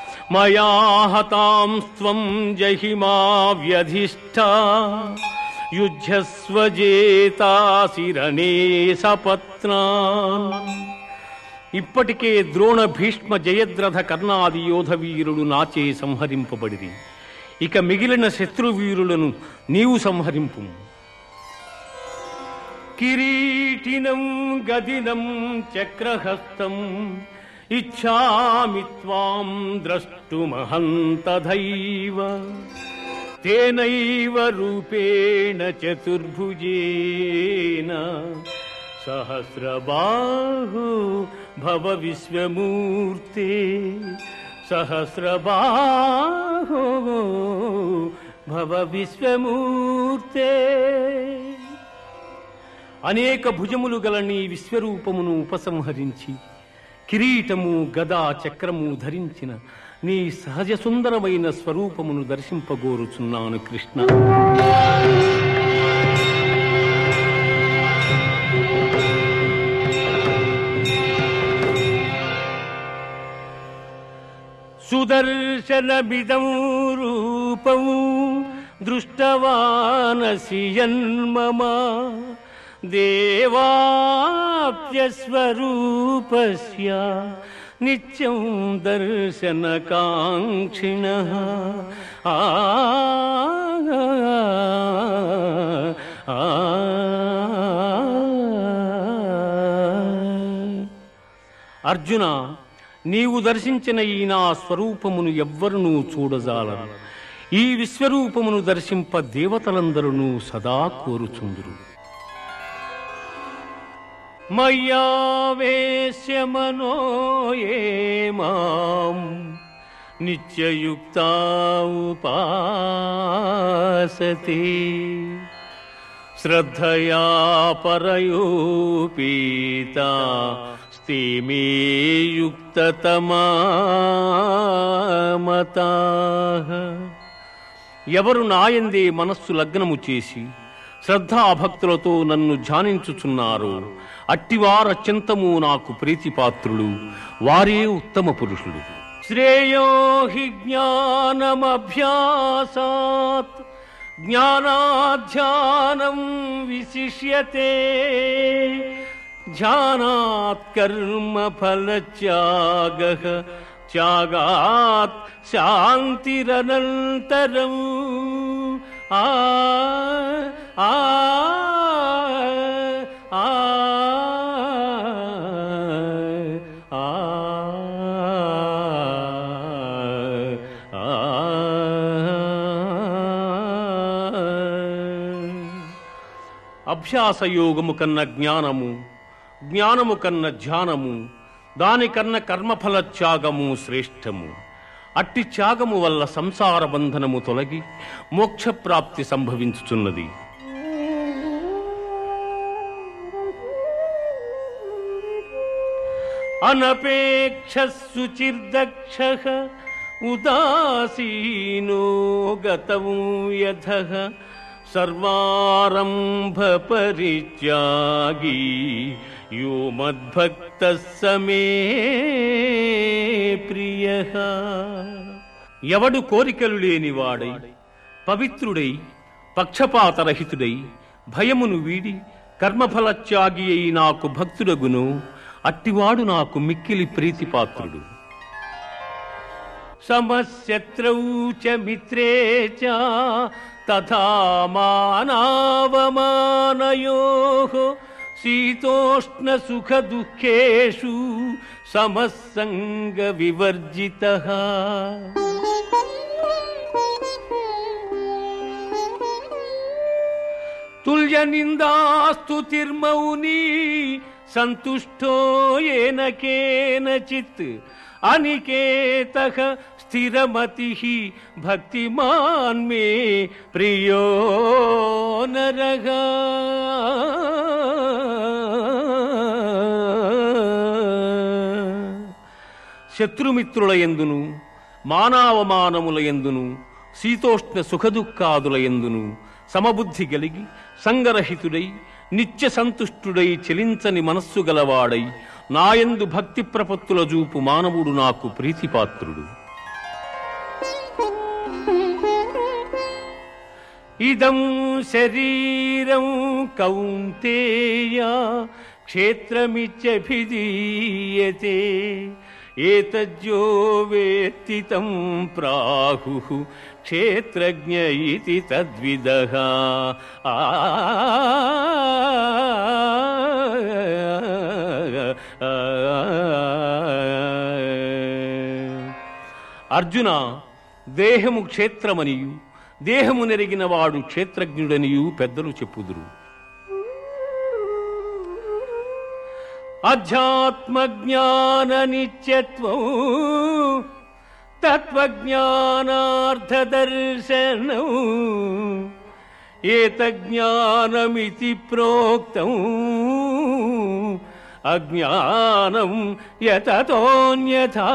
మయా హతాంస్త్వం జహిమా వ్యధిష్ఠా యుజ్యస్వజేతాసిరణే సపత్నాన్. ఇప్పటికే ద్రోణ భీష్మ జయద్రథ కర్ణాది యోధ వీరులు నాచే సంహరింపబడిరి. ఇక మిగిలిన శత్రువీరులను నీవు సంహరింపు. కిరీటినం గదినం చక్రహస్తం ఇచ్ఛామి త్వాం ద్రష్టుమహంతథైవ తేనైవ రూపేణ చతుర్భుజేన సహస్రబాహు భవ విశ్వమూర్తే సహస్రబాహు భవ విశ్వమూర్తే. అనేక భుజములు గల నీ విశ్వరూపమును ఉపసంహరించి కిరీటము గదా చక్రము ధరించిన నీ సహజ సుందరమైన స్వరూపమును దర్శింపగోరుచున్నాను కృష్ణ. సుదర్శనమిదం రూపం దృష్టవానసి యన్మమ దేవాప్యస్వరూపస్య నిత్యం దర్శనకాంక్షిణః. ఆ అర్జున, నీవు దర్శించిన ఈ నా స్వరూపమును ఎవ్వరునూ చూడజాలరు. ఈ విశ్వరూపమును దర్శింప దేవతలందరూ సదా కోరుచుందురు. మయ్యావేశ్య మనో యే మాం నిత్యయుక్తా ఉపాసతే శ్రద్ధయా పరయోపీతా స్తే మే యుక్తతమా మతాః. ఎవరు నాయందే మనస్సు లగ్నము చేసి శ్రద్ధాభక్తులతో నన్ను ధ్యానించుచున్నారో అట్టివారత్యంతము నాకు ప్రీతిపాత్రులు, వారే ఉత్తమ పురుషులు. శ్రేయో హి జ్ఞానమభ్యాసాత్ జ్ఞానాధ్యానం విశిష్యతే ధ్యానాత్ కర్మ ఫలత్యాగః త్యాగాత్ శాంతిరనంతరం. ఆ ఆ ఆ అభ్యాసయోగము కన్న జ్ఞానము, జ్ఞానము కన్న ధ్యానము, దానికన్న కర్మఫల త్యాగము శ్రేష్టము. అట్టి త్యాగము వల్ల సంసార బంధనము తొలగి మోక్షప్రాప్తి సంభవించుచున్నది. అనపేక్ష శుచిర్దక్షః ఉదాసీనో గతము యథః సర్వారంభ పరిత్యాగీ యో మద్భక్తః సమే ప్రియః. ఎవడు కోరికలు లేనివాడై పవిత్రుడై పక్షపాతరహితుడై భయమును వీడి కర్మఫలత్యాగి అయి నాకు భక్తుడగును అట్టివాడు నాకు మిక్కిలి ప్రీతిపాత్రుడు. సమశత్రౌ చ మిత్రే చ తథా మానావమానయోః శీతోష్ణ సుఖ దుఃఖేషు సమస్సంగ వివర్జితః. తుల్య నిందాస్తుతిర్మౌనీ సంతుష్టో ఏన కేనచిత్ అనికేతః స్థిరమతిః భక్తిమాన్ మే ప్రియో నరః. శత్రుమిత్రుల యందును మానావమానముల యందును శీతోష్ణ సుఖదుఃఖాదుల యందును సమబుద్ధి కలిగి సంగరహితుడై నిత్య సంతుష్టుడై చెలించని మనస్సు గలవాడై నాయందు భక్తి ప్రపత్తుల జూపు మానవుడు నాకు ప్రీతిపాత్రుడు. ఇదం శరీరం కౌంతేయ క్షేత్రమిత్యభిధీయతే ఏతజ్జో వేత్తి తం ప్రాహుః క్షేత్రజ్ఞ ఇతి తద్విదః. ఆ అర్జున, దేహము క్షేత్రమనియు దేహము నెరిగిన వాడు క్షేత్రజ్ఞుడనియు పెద్దలు చెప్పుదురు. అధ్యాత్మజ్ఞాన నిత్యత్వం తత్వజ్ఞానార్థదర్శనం ఏతజ్ఞానమితి ప్రోక్తం అజ్ఞానం యతతోన్యథా.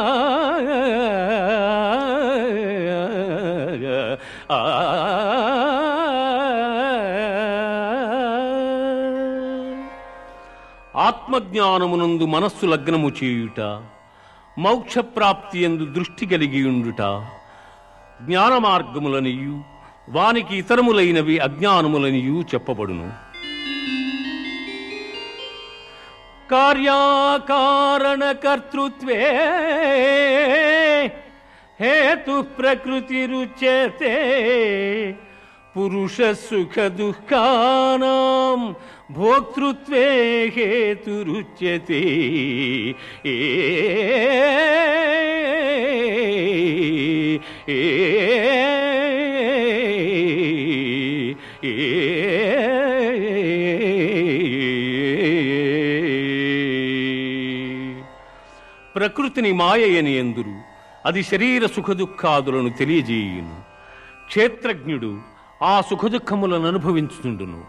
ఆత్మజ్ఞానమునందు మనస్సు లగ్నము చేయుట, మోక్షప్రాప్తి యందు దృష్టి కలిగియుండుట జ్ఞాన మార్గములనియు వానికి ఇతరములైనవి అజ్ఞానములనియు చెప్పబడును. కార్యాకారణ కర్తృత్వే హేతు ప్రకృతిరుచ్యతే పురుష సుఖ దుఃఖానాం భోక్తృత్వే హేతురుచ్యతే. ఏ ప్రకృతిని మాయయని ఎందురు, అది శరీర సుఖదుఖాదులను తెలియజేయును. క్షేత్రజ్ఞుడు ఆ సుఖదుఖములను అనుభవించుతుండును.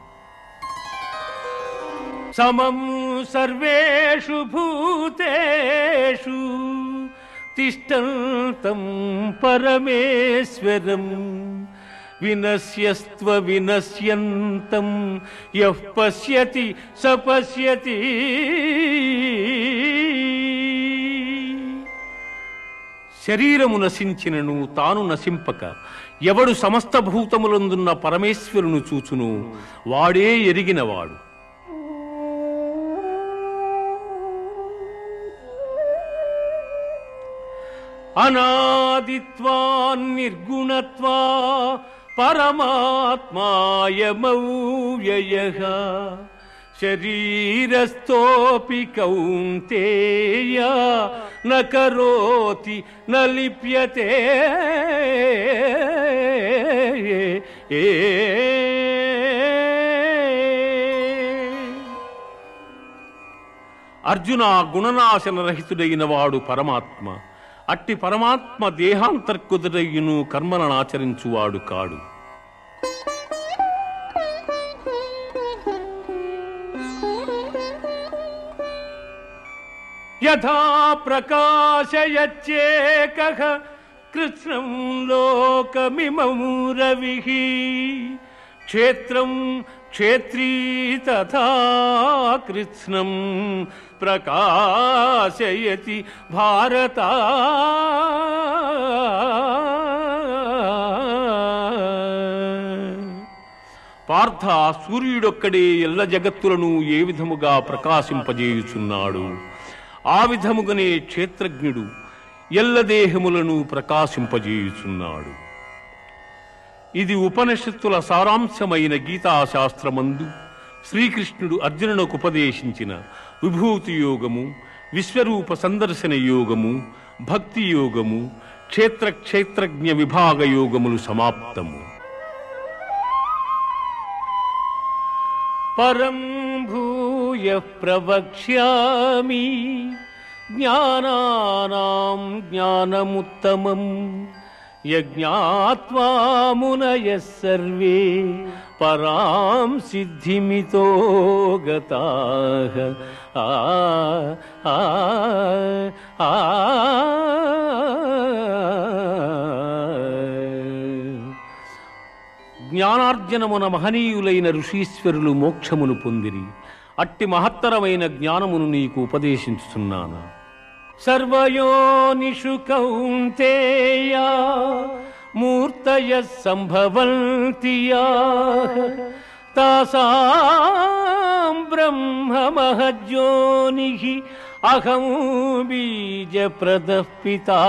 సమం సర్వేషు భూతేషు తిష్టంతం పరమేశ్వరం వినశ్యస్త్వ వినశ్యంతం యః పశ్యతి స పశ్యతి. శరీరము నశించినను తాను నశింపక ఎవడు సమస్త భూతములందున్న పరమేశ్వరును చూచును వాడే ఎరిగినవాడు. అనాదిత్వాన్ నిర్గుణత్వా పరమాత్మాయమవ్యయః శరీరస్థోపి కౌంతేయ న కరోతి న లిప్యతే. అర్జున, గుణనాశన రహితుడైన వాడు పరమాత్మ. అట్టి పరమాత్మ దేహాంతర్కుదుడయ్యును కర్మలను ఆచరించువాడు కాడు. యథా ప్రకాశయచ్చేకః కృత్స్నం లోకమిమం రవిః క్షేత్రం క్షేత్రీ తథా కృత్స్నం ప్రకాశయతి భారత. పార్థ, సూర్యుడొక్కడే ఎల్ల జగత్తులను ఏ విధముగా ప్రకాశింపజేయుచున్నాడు, ఆ విధముగానే క్షేత్రజ్ఞుడు ఎల్ల దేహములను ప్రకాశింపజేయుచున్నాడు. ఇది ఉపనిషత్తుల సారాంశమైన గీతాశాస్త్రమందు శ్రీకృష్ణుడు అర్జునునకు ఉపదేశించిన విభూతి యోగము, విశ్వరూప సందర్శన యోగము, భక్తి యోగము, క్షేత్ర క్షేత్రజ్ఞ విభాగ యోగములు సమాప్తము. పరం భూయ ప్రవక్ష్యామి జ్ఞానానాం జ్ఞానముత్తమం యజ్ఞాత్వా మునయః సర్వే పరాం సిద్ధిమితో గతాః. ఆ ఆ ఆ జ్ఞానార్జనమున మహనీయులైన ఋషీశ్వరులు మోక్షమును పొందిరి. అట్టి మహత్తరమైన జ్ఞానమును నీకు ఉపదేశించుతున్నాను. సర్వయోనిషు కౌంతేయ మూర్తయః సంభవంతి యాః తాసాం బ్రహ్మ మహజ్యోనిః అహం బీజప్రదః పితా.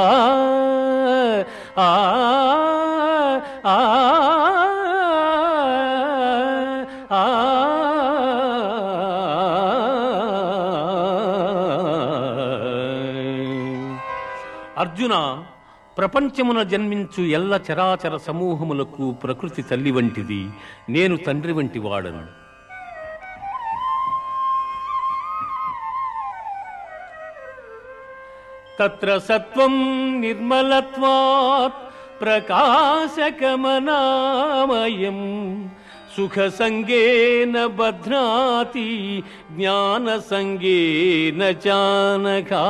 ఆ ఆ ఆ అర్జున, ప్రపంచమున జన్మించు ఎల్ల చరాచర సమూహములకు ప్రకృతి తల్లి వంటిది, నేను తండ్రి వంటి వాడను. తత్ర సత్వం నిర్మలత్వాత్ ప్రకాశకమనామయం సుఖ సంగేన బధ్నాతి జ్ఞాన సంగేన చానఘా.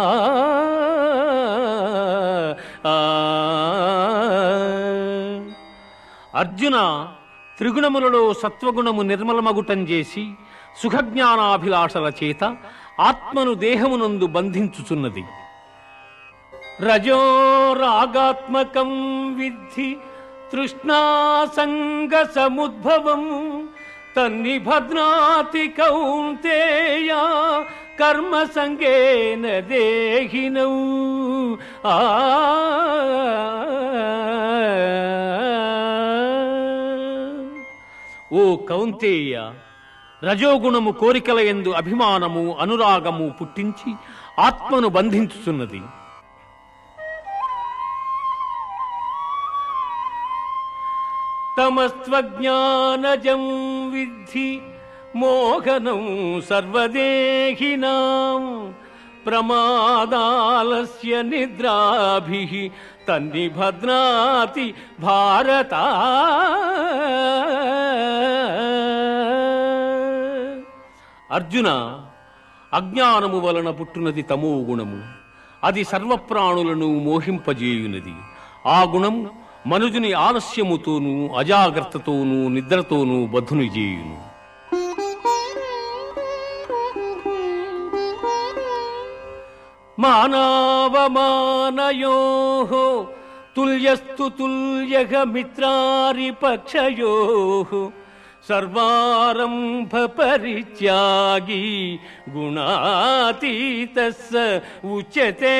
అర్జున, త్రిగుణములలో సత్వగుణము నిర్మలమగుటం చేసి సుఖజ్ఞానాభిలాషల చేత ఆత్మను దేహమునందు బంధించుచున్నది. రజో రాగాత్మకం విద్ధి తృష్ణాసంగ సముద్భవం తన్నిభద్నాతి కౌంతేయ కర్మ సంగేన దేహినౌ. ఆ ఓ కౌంతేయ, రజోగుణము కోరికల యందు అభిమానము అనురాగము పుట్టించి ఆత్మను బంధించుచున్నది. తమస్త్వజ్ఞానజం విద్ధి మోహనం సర్వదేహినాం ప్రమాదాలస్య నిద్రాభిః తన్నిభద్నాతి భారత. అర్జున, అజ్ఞానము వలన పుట్టునది తమో గుణము. అది సర్వప్రాణులను మోహింపజేయునది. ఆ గుణము మనుజుని ఆలస్యముతోనూ అజాగ్రత్తతోనూ నిద్రతోనూ బద్ధుని చేయును. మానవమానయోః తుల్యస్తు తుల్యః మిత్రారిపక్షయోః సర్వారంభ పరిత్యాగి గుణాతీతః ఉచ్యతే.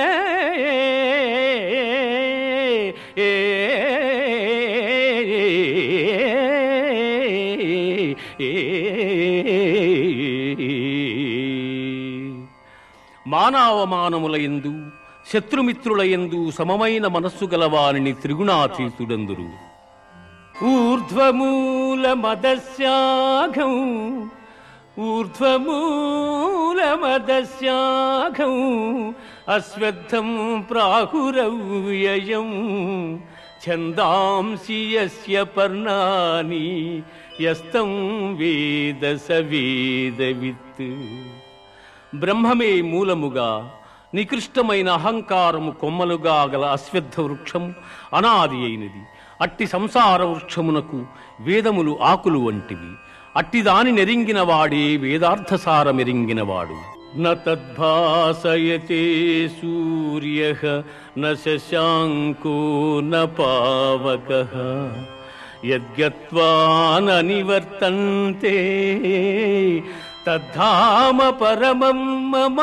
మానవమానములయందు శత్రుమిత్రులయందు సమమైన మనస్సు గలవారిని త్రిగుణాతీతుడందురు. ఊర్ధ్వమూలమదస్యాఘం ఊర్ధ్వమూలమదస్యాఘం అశ్వత్థం ప్రాహురవ్యయం ఛందాంసి యస్య పర్ణాని యస్తం వేద స వేదవిత్. బ్రహ్మమే మూలముగా నికృష్టమైన అహంకారము కొమ్మలుగా గల అశ్వత్థ వృక్షము అనాది అయినది. అట్టి సంసార వృక్షమునకు వేదములు ఆకులు వంటివి. అట్టి దాని నెరింగిన వాడే వేదార్థసారమెరింగినవాడు. న తద్భాసయతే సూర్యః న శశాంకో న పావకః యద్గత్వా న నివర్తంతే తద్ధామ పరమం మమ.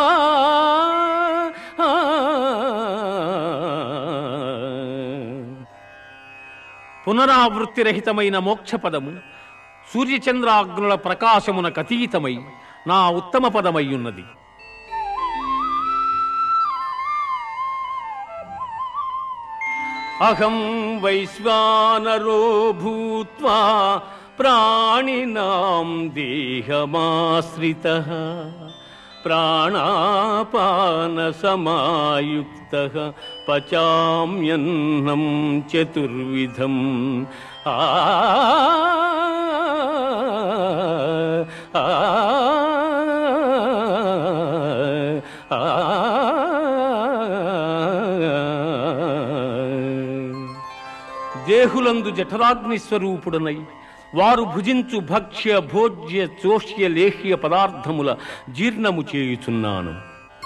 పునరావృత్తిరహితమైన మోక్షపదము సూర్యచంద్రాగ్నుల ప్రకాశమునకు అతీతమై నా ఉత్తమ పదమయ్యున్నది. అహం వైశ్వానరో భూత్వా ప్రాణినాం దేహమాశ్రితః ప్రాణాపాన సమాయుక్తః పచామ్యన్నం చతుర్విధం. ఆ ఆ దేహులందు జఠరాగ్ని స్వరూపుడనై వారు భుజించు భక్ష్య భోజ్య చోష్య లేహ్య పదార్థముల జీర్ణము చేయుచున్నాను.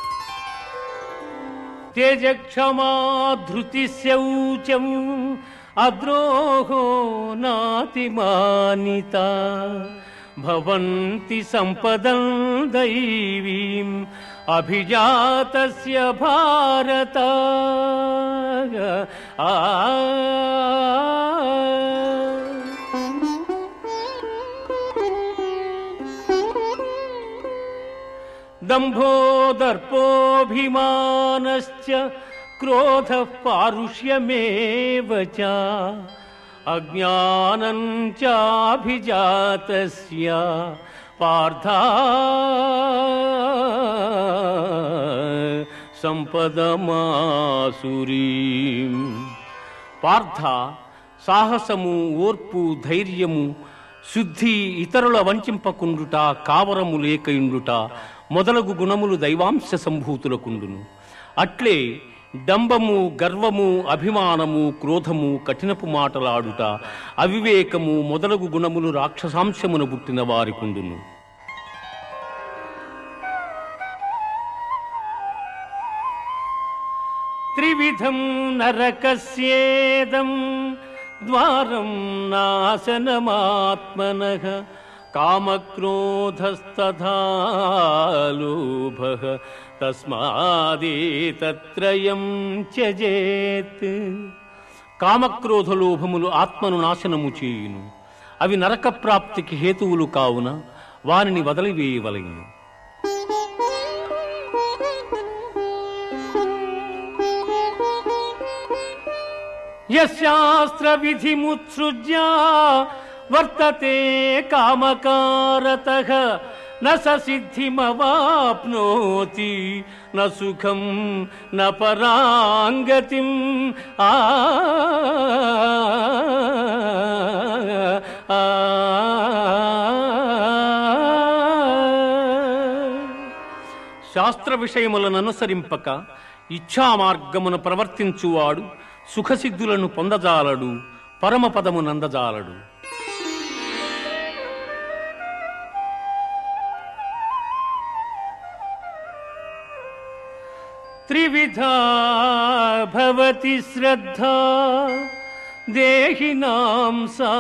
తేజక్షమా ధృతి శౌచం అద్రోహో నాతిమానిత భవంతి సంపదం దైవీం అభిజాతస్య భారత. ఆ దంభో దర్పోభిమానశ్చ క్రోధః పారుష్యమేవ చ అజ్ఞానం చాభిజాతస్య పార్థ సంపదమాసురీం. పార్థ, సాహసము, ఓర్పు, ధైర్యము, శుద్ధి, ఇతరుల వంచింపకుండుట, కావరము లేకయుండుట మొదలగు గుణములు దైవాంశ సంభూతులకుండును. అట్లే డంబము, గర్వము, అభిమానము, క్రోధము, కఠినపు మాటలాడుట, అవివేకము మొదలగు గుణములు రాక్షసాంశమున పుట్టిన వారికుండును. త్రివిధం నరకస్యేదం ద్వారం నాశనమాత్మనః కామక్రోధస్తథా లోభః తస్మాదేతత్రయం త్యజేత్. కామక్రోధ లోభములు ఆత్మను నాశనము చేయును. అవి నరక ప్రాప్తికి హేతువులు కావున వారిని వదిలివేయవలెను. యశాస్త్ర విధిముత్సృజ్య వర్తతే కామకారతః న స సిద్ధిమవాప్నోతి న సుఖం న పరాంగతిం. ఆ శాస్త్ర విషయములను అనుసరింపక ఇచ్ఛా మార్గమును ప్రవర్తించువాడు సుఖసిద్ధులను పొందజాలడు, పరమపదము నందజాలడు. త్రివిధా భవతి శ్రద్ధా దేహినాం సా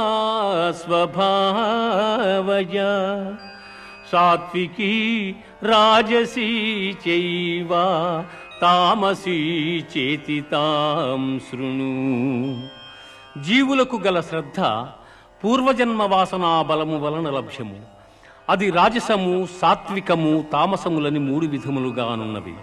స్వభావయ సాత్వికీ రాజసీ చైవ తామసీ చేతి తాం శృణు. జీవులకు గల శ్రద్ధ పూర్వజన్మ వాసనా బలము వలన లభ్యము. అది రాజసము, సాత్వికము, తామసములని మూడు విధములుగానున్నవి.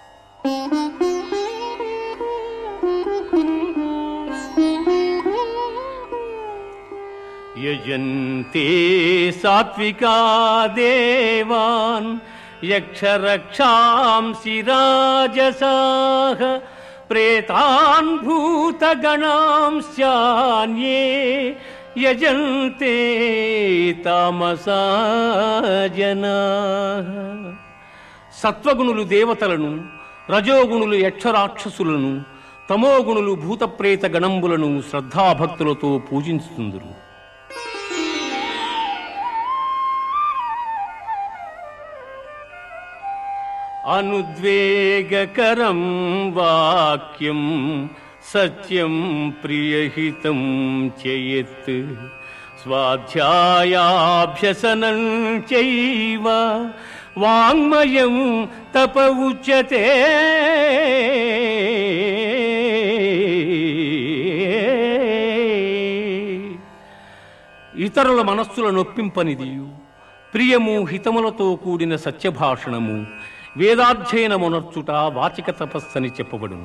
యజంతే సాత్వికా దేవాన్ యక్షరక్షాంసి రాజసాః ప్రేతాన్ భూతగణాంశ్చాన్యే యజంతే తామసా జనాః. సత్వగుణులు దేవతలను, రజోగుణులు యక్షరాక్షసులను, తమోగుణులు భూతప్రేత గణంబులను శ్రద్ధాభక్తులతో పూజించుతుందురు. అనుద్వేగకరం వాక్యం సత్యం ప్రియహితం చయత్ స్వాధ్యాయాభ్యసనం చైవ వాంగ్మయం తప ఉచ్యతే. ఇతరుల మనస్సుల నొప్పింపనిదియు ప్రియము, హితములతో కూడిన సత్యభాషణము, వేదాధ్యయనమునర్చుట వాచిక తపస్సని చెప్పబడును.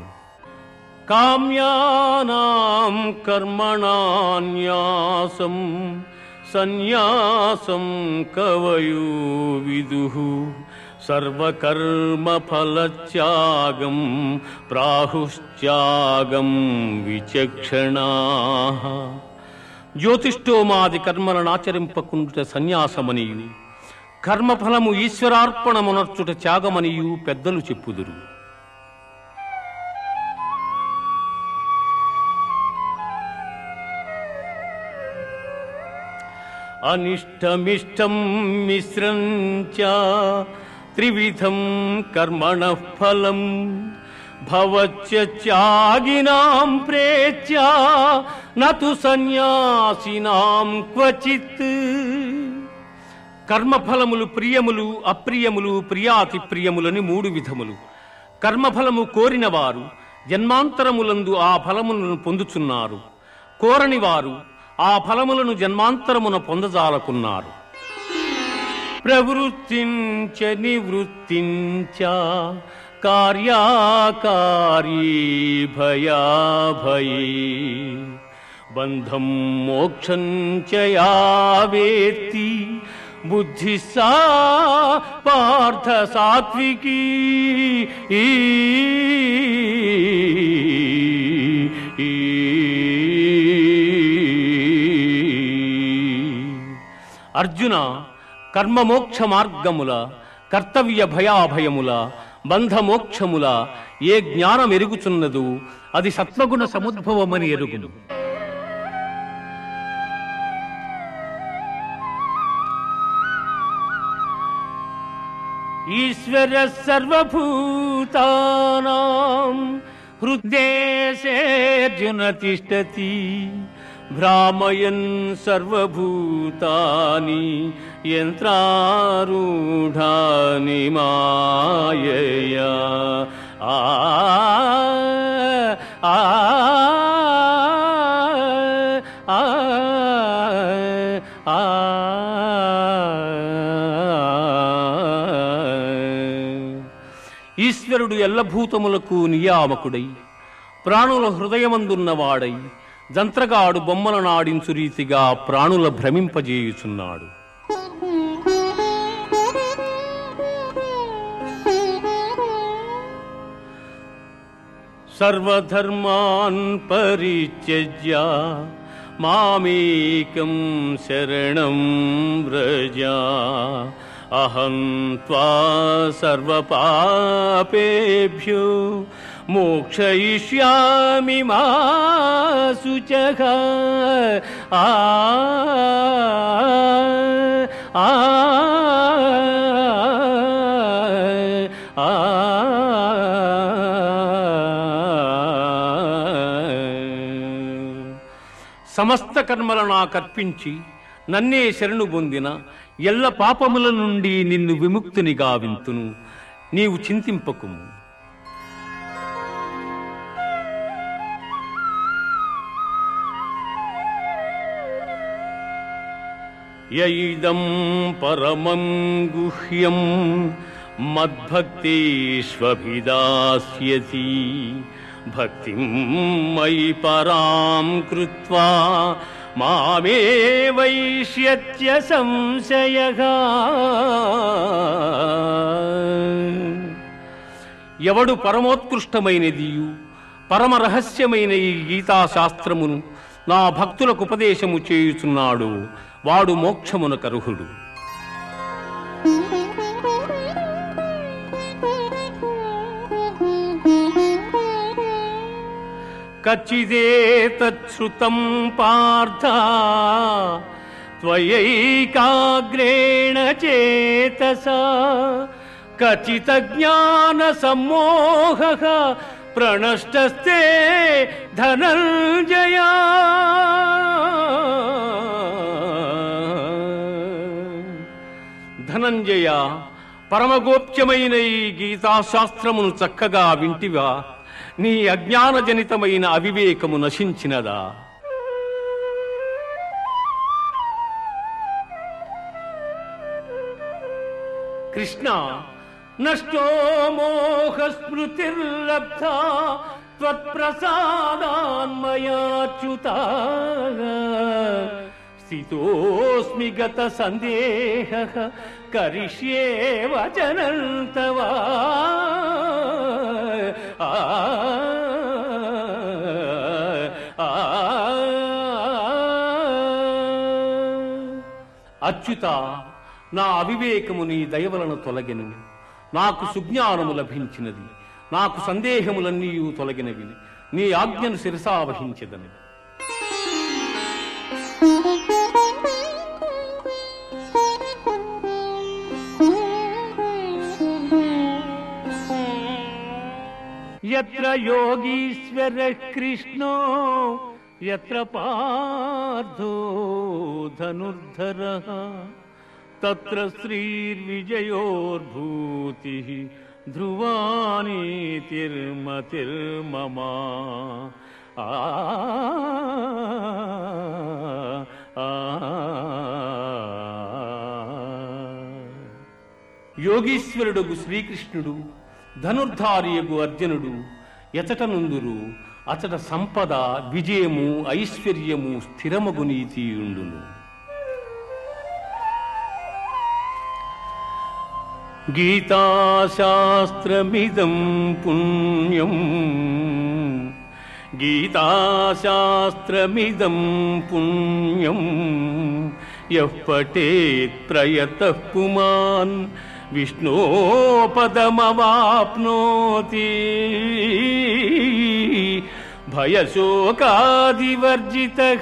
కామ్యానాం కర్మణాన్యాసం సన్యాసం కవయో విదుః సర్వకర్మ ఫలత్యాగం ప్రాహుశ్చాగం విచక్షణాః. జ్యోతిష్ఠోమాది కర్మలను ఆచరింపకుండుట సన్యాసమనియు, కర్మఫలము ఈశ్వరార్పణమునర్చుట త్యాగమనియు పెద్దలు చెప్పుదురు. అనిష్టమిష్టం మిశ్రం చ త్రివిధం కర్మణః ఫలం భవత్యాగినాం ప్రేత్య నతు సన్యాసినాం క్వచిత్. కర్మఫలములు ప్రియములు అప్రియములు ప్రియాతి ప్రియములని మూడు విధములు. కర్మఫలము కోరిన వారు జన్మాంతరములందు ఆ ఫలములను పొందుచున్నారు. కోరని వారు ఆ ఫలములను జన్మాంతరమున పొందజాలకున్నారు. ప్రవృత్తించ నివృత్తించ కార్యాకారీ భయాభయే బంధం మోక్షం చ యా వేత్తి బుద్ధి సా పార్థ సాత్వికీ. అర్జున, కర్మమోక్ష మార్గముల కర్తవ్య భయాభయముల బంధమోక్షముల ఏ జ్ఞానం ఎరుగుచున్నదో అది సత్వగుణ సముద్భవమని ఎరుగును. ఈశ్వర సర్వభూతానాం హృద్దేశేర్జున తిష్టతి భ్రామయన్ సర్వభూతాని యంత్రారూఢాని మాయయా. ఆ ఆ ఆ ఈశ్వరుడు ఎల్లభూతములకు నియామకుడై ప్రాణుల హృదయమందున్నవాడై జంత్రగాడు బొమ్మల నాడించు రీతిగా ప్రాణుల భ్రమింపజేయుచున్నాడు. సర్వధర్మాన్ పరిత్యజ్య మామేకం శరణం వ్రజ అహం త్వా సర్వపాపేభ్యో మోక్షయిష్యామి మా శుచః. ఆ ఆ సమస్త కర్మలను నాకర్పించి నన్నే శరణు పొందిన ఎల్ల పాపముల నుండి నిన్ను విముక్తుని గావింతును. నీవు చింతింపకుము. యైదం పరమం గుహ్యం మద్భక్తేష్వభిదాస్యతి భక్తిం మయి పరాం కృత్వా మామే వైష్యత్య సంశయః. ఎవడు పరమోత్కృష్టమైనదియు పరమ రహస్యమైన ఈ గీతాశాస్త్రమును నా భక్తులకు ఉపదేశము చేయుచున్నాడు వాడు మోక్షమునకర్హుడు. కచ్చిదేతచ్ఛృతం పార్థ త్వయైకాగ్రేణ చేతసా కచిత జ్ఞాన సమ్మోహః ప్రణష్టస్తే ధనంజయ. ధనంజయ, పరమగోప్యమైన ఈ గీతాశాస్త్రమును చక్కగా వింటివా? నీ అజ్ఞానజనితమైన అవివేకము నశించినదా? కృష్ణ, నష్టో మోహ స్మృతిర్లబ్ధా త్వత్ప్రసాదాన్మయాచ్యుత స్థితోస్మి గత సందేహః కరిష్యే వచనం తవ. అచ్యుత, నా అవివేకము నీ దయవలన తొలగెను. నాకు సుజ్ఞానము లభించినది. నాకు సందేహములన్నీ తొలగినవి. నీ ఆజ్ఞను శిరసావహించెదను. యత్ర యోగీశ్వర కృష్ణో యత్ర పార్థో ధనుర్ధరః తత్ర శ్రీర్విజయోర్భూతిః ధ్రువా నీతిర్మతిర్మమ. ఆ యోగీశ్వరుడుగు శ్రీకృష్ణుడు, ధనుర్ధారియగు అర్జునుడు ఎచటనుందురు అచట సంపద, విజయము, ఐశ్వర్యము, స్థిరమగు నీతియుండును. గీతాశాస్త్రమిదం పుణ్యం గీతాశాస్త్రమిదం పుణ్యం యః పఠేత్ ప్రయతః పుమాన్ విష్ణోపదమవాప్నోతి. భయశోకాదివర్జితః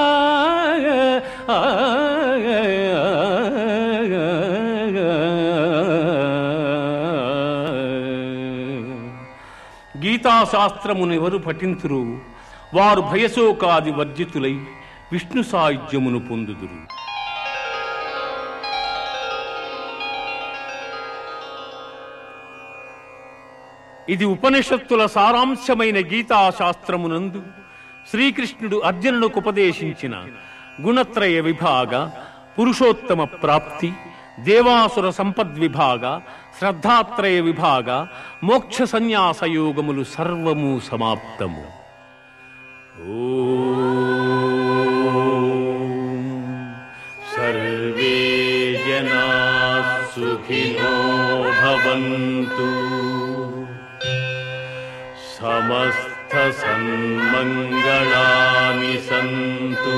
గీతాశాస్త్రమును ఎవరు పఠింతురు వారు భయశోకాది వర్జితులై విష్ణు సాయుధ్యమును పొందుదురు. ఇది ఉపనిషత్తుల సారాంశమైన గీతాశాస్త్రమునందు శ్రీకృష్ణుడు అర్జునులకు ఉపదేశించిన గుణత్రయ విభాగ, పురుషోత్తమ ప్రాప్తి, దేవాసుర సంపద్విభాగ, శ్రద్ధాత్రయ విభాగ, మోక్ష సన్యాస యోగములు సర్వము సమాప్తము. ఓం సర్వే జనాః సుఖినో భవంతు, సమస్త సన్మంగళాని సంతు,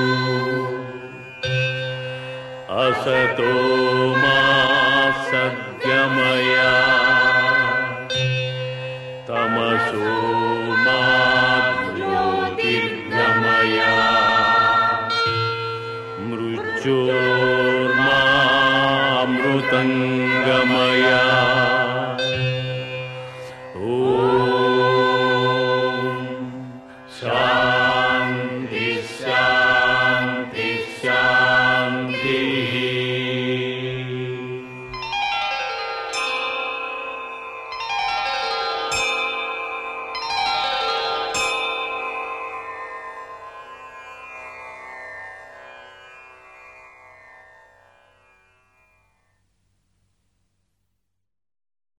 असतो मा सद्गमय, तमसो मा ज्योतिर्गमय, मृत्योर्मा अमृतंगमय. ओम शांति शांति